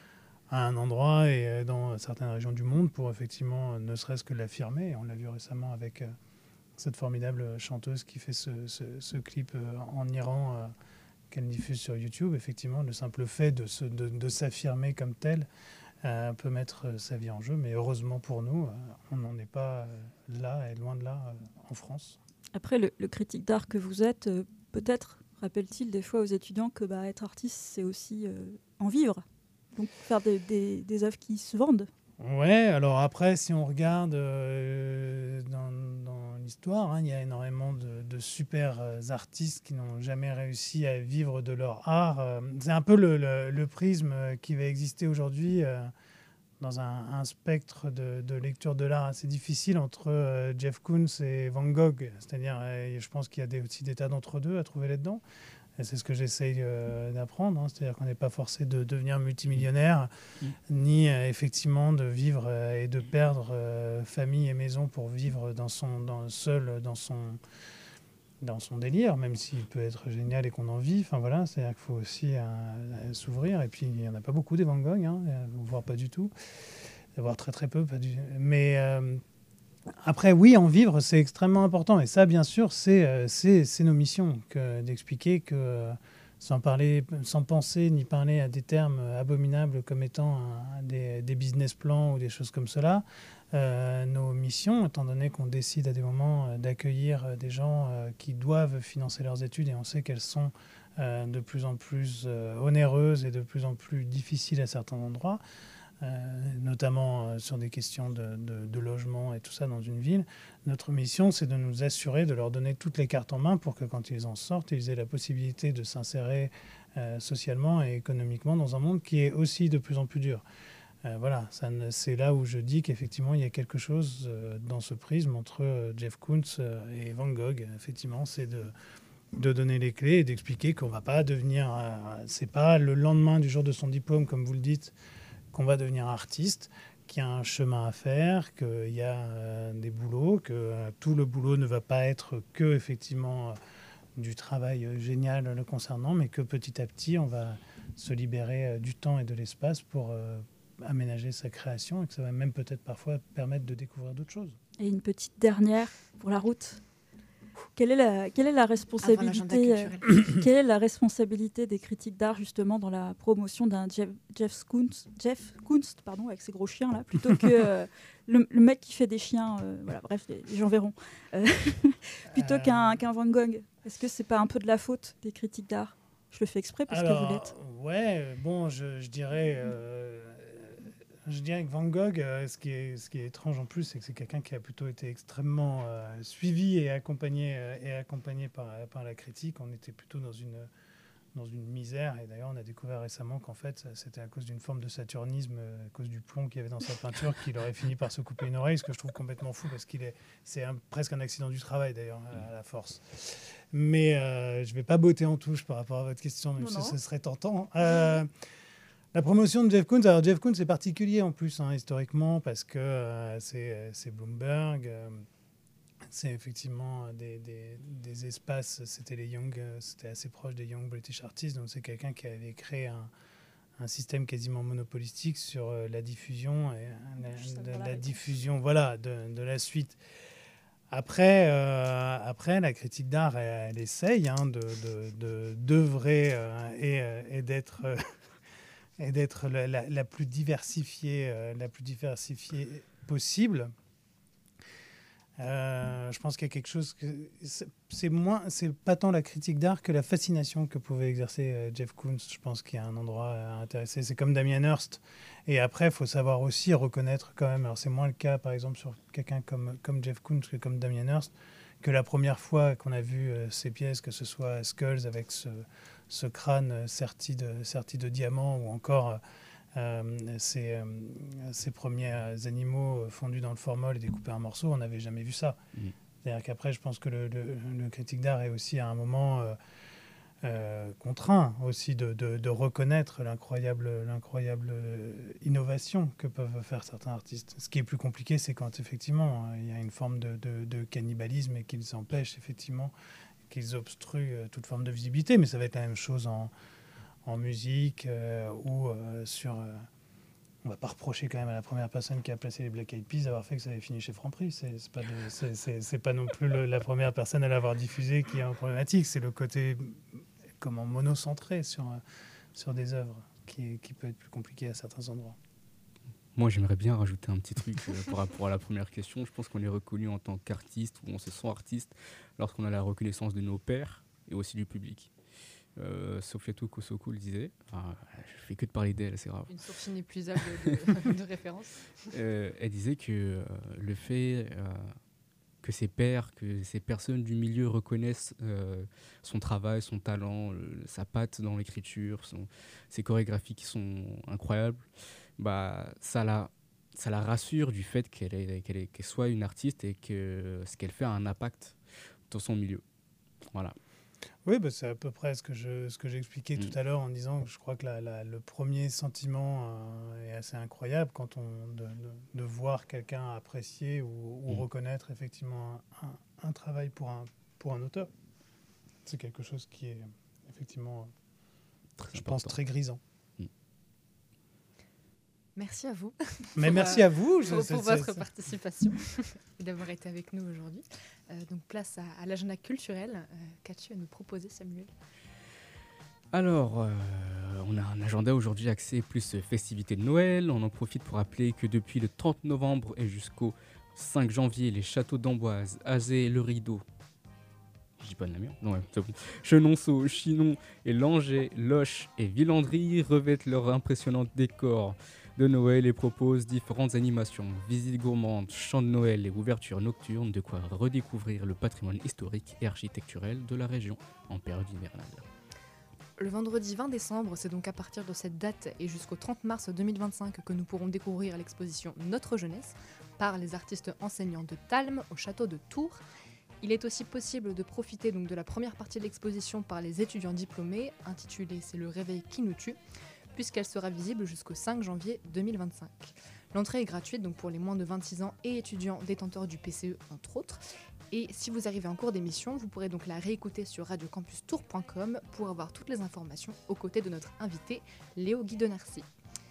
à un endroit et dans certaines régions du monde, pour effectivement ne serait-ce que l'affirmer. Et on l'a vu récemment avec euh, cette formidable chanteuse qui fait ce, ce, ce clip euh, en Iran euh, qu'elle diffuse sur YouTube. Effectivement, le simple fait de, se, de, de s'affirmer comme tel euh, peut mettre sa vie en jeu. Mais heureusement pour nous, euh, on n'en est pas euh, là et loin de là euh, en France. Après, le, le critique d'art que vous êtes, euh, peut-être rappelle-t-il des fois aux étudiants que bah, être artiste, c'est aussi euh, en vivre. Donc faire des, des, des œuvres qui se vendent. Ouais, alors après, si on regarde euh, dans, dans l'histoire, hein, il y a énormément de, de super euh, artistes qui n'ont jamais réussi à vivre de leur art. Euh, c'est un peu le, le, le prisme qui va exister aujourd'hui euh, dans un, un spectre de, de lecture de l'art assez difficile entre euh, Jeff Koons et Van Gogh. C'est-à-dire, euh, je pense qu'il y a des, aussi des tas d'entre-deux à trouver là-dedans. Et c'est ce que j'essaye euh, d'apprendre. Hein. C'est-à-dire qu'on n'est pas forcé de devenir multimillionnaire, mmh. ni euh, effectivement de vivre euh, et de perdre euh, famille et maison pour vivre dans son, dans, seul dans son, dans son délire, même s'il peut être génial et qu'on en vit. Enfin, voilà, c'est-à-dire qu'il faut aussi euh, s'ouvrir. Et puis, il n'y en a pas beaucoup des Van Gogh, hein, voire pas du tout. Voire très très peu. Pas du... Mais... Euh, Après, oui, en vivre, c'est extrêmement important. Et ça, bien sûr, c'est, euh, c'est, c'est nos missions que, d'expliquer que, euh, sans, parler, sans penser ni parler à des termes abominables comme étant un, des, des business plans ou des choses comme cela, euh, nos missions, étant donné qu'on décide à des moments euh, d'accueillir des gens euh, qui doivent financer leurs études, et on sait qu'elles sont euh, de plus en plus euh, onéreuses et de plus en plus difficiles à certains endroits, Euh, notamment euh, sur des questions de, de, de logement et tout ça dans une ville. Notre mission, c'est de nous assurer de leur donner toutes les cartes en main pour que quand ils en sortent, ils aient la possibilité de s'insérer euh, socialement et économiquement dans un monde qui est aussi de plus en plus dur. Euh, voilà, ça ne, c'est là où je dis qu'effectivement, il y a quelque chose euh, dans ce prisme entre euh, Jeff Koons euh, et Van Gogh. Effectivement, c'est de... de donner les clés et d'expliquer qu'on ne va pas devenir... Euh, c'est pas le lendemain du jour de son diplôme, comme vous le dites, qu'on va devenir artiste, qu'il y a un chemin à faire, qu'il y a euh, des boulots, que euh, tout le boulot ne va pas être que effectivement euh, du travail euh, génial le concernant, mais que petit à petit, on va se libérer euh, du temps et de l'espace pour euh, aménager sa création et que ça va même peut-être parfois permettre de découvrir d'autres choses. Et une petite dernière pour la route. Quelle est la, quelle est la responsabilité, euh, quelle est la responsabilité des critiques d'art justement dans la promotion d'un Jeff, Jeff Koons, Jeff Koons, pardon, avec ses gros chiens là, plutôt que euh, le, le mec qui fait des chiens, euh, voilà, bref, les, les gens verront, euh, plutôt euh... qu'un, qu'un Van Gogh. Est-ce que c'est pas un peu de la faute des critiques d'art ? Je le fais exprès parce Alors, que vous l'êtes. Ouais, bon, je, je dirais. Euh... Je dirais que Van Gogh, euh, ce, qui est, ce qui est étrange en plus, c'est que c'est quelqu'un qui a plutôt été extrêmement euh, suivi et accompagné, euh, et accompagné par, par la critique. On était plutôt dans une, dans une misère. Et d'ailleurs, on a découvert récemment qu'en fait, c'était à cause d'une forme de saturnisme, à cause du plomb qu'il y avait dans sa peinture, qu'il aurait fini par se couper une oreille, ce que je trouve complètement fou, parce qu'il est, c'est un, presque un accident du travail, d'ailleurs, à la force. Mais euh, je ne vais pas botter en touche par rapport à votre question, même non, si non. ce serait tentant. Euh, La promotion de Jeff Koons, alors Jeff Koons c'est particulier en plus hein, historiquement parce que euh, c'est, c'est Bloomberg, euh, c'est effectivement des, des, des espaces, c'était les Young, euh, c'était assez proche des Young British Artists, donc c'est quelqu'un qui avait créé un, un système quasiment monopolistique sur euh, la diffusion et euh, la, de, la diffusion, voilà, de, de la suite. Après, euh, après, la critique d'art, elle, elle essaye hein, de, de, de, d'œuvrer euh, et, et d'être euh, et d'être la, la, la plus diversifiée, euh, la plus diversifiée possible. Euh, je pense qu'il y a quelque chose que c'est, c'est moins, c'est pas tant la critique d'art que la fascination que pouvait exercer euh, Jeff Koons. Je pense qu'il y a un endroit à intéresser. C'est comme Damien Hirst. Et après, il faut savoir aussi reconnaître quand même. Alors c'est moins le cas, par exemple, sur quelqu'un comme comme Jeff Koons que comme Damien Hirst, que la première fois qu'on a vu euh, ces pièces, que ce soit Skulls avec ce, ce crâne serti de, serti de diamants ou encore euh, ces, euh, ces premiers animaux fondus dans le formol et découpés en morceaux, on n'avait jamais vu ça. Mmh. C'est-à-dire qu'après, je pense que le, le, le critique d'art est aussi à un moment euh, euh, contraint aussi de, de, de reconnaître l'incroyable, l'incroyable innovation que peuvent faire certains artistes. Ce qui est plus compliqué, c'est quand effectivement il y a une forme de, de, de cannibalisme et qu'ils empêchent effectivement, qu'ils obstruent toute forme de visibilité. Mais ça va être la même chose en, en musique euh, ou euh, sur... Euh, on ne va pas reprocher quand même à la première personne qui a placé les Black Eyed Peas d'avoir fait que ça avait fini chez Franprix. C'est, c'est, pas, de, c'est, c'est, c'est pas non plus le, la première personne à l'avoir diffusé qui est en problématique. C'est le côté comment, monocentré sur, sur des œuvres qui, qui peut être plus compliqué à certains endroits. Moi, j'aimerais bien rajouter un petit truc euh, par rapport à la première question. Je pense qu'on est reconnu en tant qu'artiste ou on se sent artiste lorsqu'on a la reconnaissance de nos pairs et aussi du public. Euh, Sofiatou Kosoko le disait, enfin, je fais que de parler d'elle, c'est grave. Une source inépuisable de, de références. Euh, elle disait que euh, le fait euh, que ses pairs, que ces personnes du milieu reconnaissent euh, son travail, son talent, le, sa patte dans l'écriture, son, ses chorégraphies qui sont incroyables, bah, ça, la, ça la rassure du fait qu'elle, est, qu'elle, est, qu'elle soit une artiste et que ce qu'elle fait a un impact dans son milieu. Voilà. Oui, bah c'est à peu près ce que, je, ce que j'expliquais mmh. tout à l'heure en disant que je crois que la, la, le premier sentiment euh, est assez incroyable quand on, de, de, de voir quelqu'un apprécier ou, ou mmh. reconnaître effectivement un, un, un travail pour un, pour un auteur. C'est quelque chose qui est effectivement, très je important. pense, très grisant. Mmh. Merci à vous. Mais pour, merci à vous. Pour, pour c'est, votre c'est, participation et d'avoir été avec nous aujourd'hui. Euh, donc place à, à l'agenda culturel. Euh, qu'as-tu à nous proposer, Samuel ? Alors, euh, on a un agenda aujourd'hui axé plus festivités de Noël. On en profite pour rappeler que depuis le trente novembre et jusqu'au cinq janvier, les châteaux d'Amboise, Azé, Le Rideau, je dis pas de la merde, non, ouais, c'est bon. Chenonceau, Chinon et Langeais, Loches et Villandry revêtent leur impressionnant décor de Noël et proposent différentes animations, visites gourmandes, chants de Noël et ouvertures nocturnes, de quoi redécouvrir le patrimoine historique et architecturel de la région en période hivernale. Le vendredi vingt décembre, c'est donc à partir de cette date et jusqu'au trente mars deux mille vingt-cinq que nous pourrons découvrir l'exposition Notre Jeunesse par les artistes enseignants de Talm au château de Tours. Il est aussi possible de profiter donc de la première partie de l'exposition par les étudiants diplômés, intitulée « C'est le réveil qui nous tue », puisqu'elle sera visible jusqu'au cinq janvier deux mille vingt-cinq. L'entrée est gratuite donc pour les moins de vingt-six ans et étudiants détenteurs du P C E, entre autres. Et si vous arrivez en cours d'émission, vous pourrez donc la réécouter sur radio campus tours point com pour avoir toutes les informations aux côtés de notre invité Léo Guidonarcy.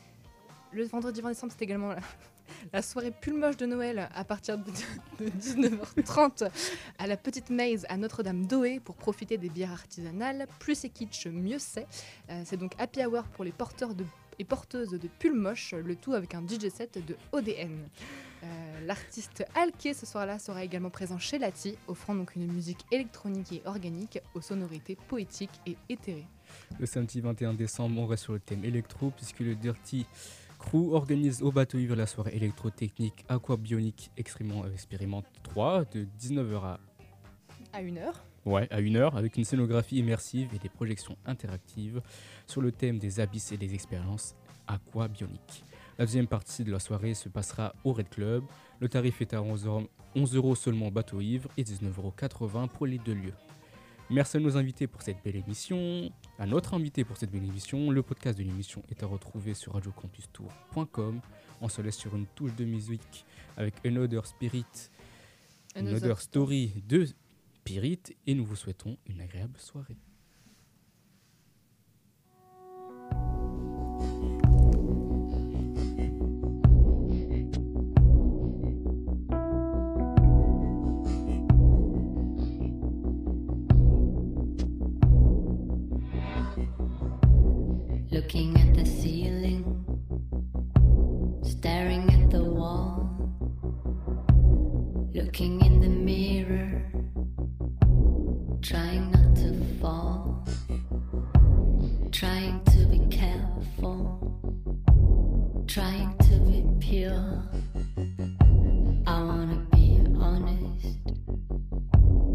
Le vendredi vingt décembre, c'est également la, la soirée pull moche de Noël à partir de, de dix-neuf heures trente à la Petite Maze à Notre-Dame-d'Oé pour profiter des bières artisanales. Plus c'est kitsch, mieux c'est. Euh, c'est donc happy hour pour les porteurs de, et porteuses de pull moche, le tout avec un D J set de O D N. Euh, l'artiste Alké ce soir-là sera également présent chez Lati, offrant donc une musique électronique et organique aux sonorités poétiques et éthérées. Le samedi vingt et un décembre, on reste sur le thème électro puisque le Dirty Crew organise au bateau ivre la soirée électrotechnique Aquabionique Expérimente trois de dix-neuf heures à... à une heure. Ouais, à une heure, avec une scénographie immersive et des projections interactives sur le thème des abysses et des expériences aquabioniques. La deuxième partie de la soirée se passera au Red Club. Le tarif est à onze euros seulement bateau ivre et dix-neuf euros quatre-vingts pour les deux lieux. Merci à nos invités pour cette belle émission, à notre invité pour cette belle émission. Le podcast de l'émission est à retrouver sur radio campus tours point com. On se laisse sur une touche de musique avec Another Spirit, Another, Another Story de Spirit et nous vous souhaitons une agréable soirée. Looking at the ceiling, staring at the wall, looking in the mirror, trying not to fall, trying to be careful, trying to be pure. I wanna be honest,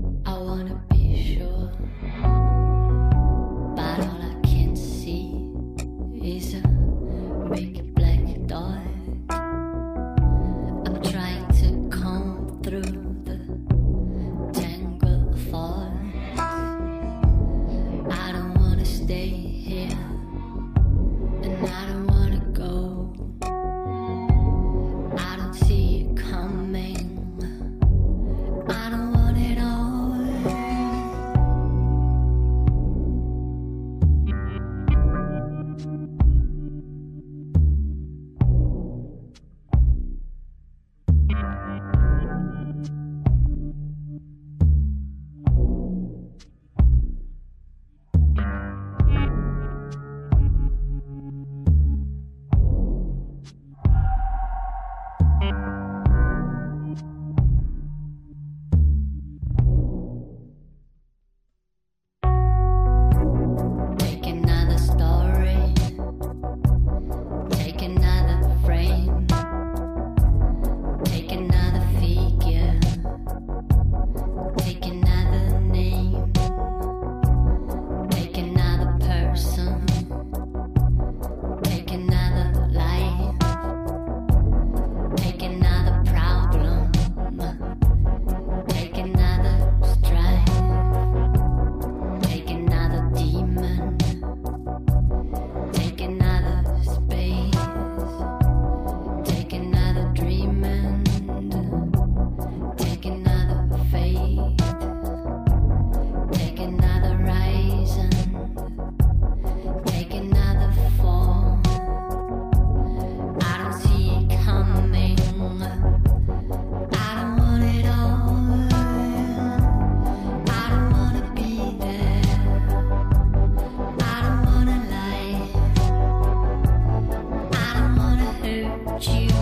you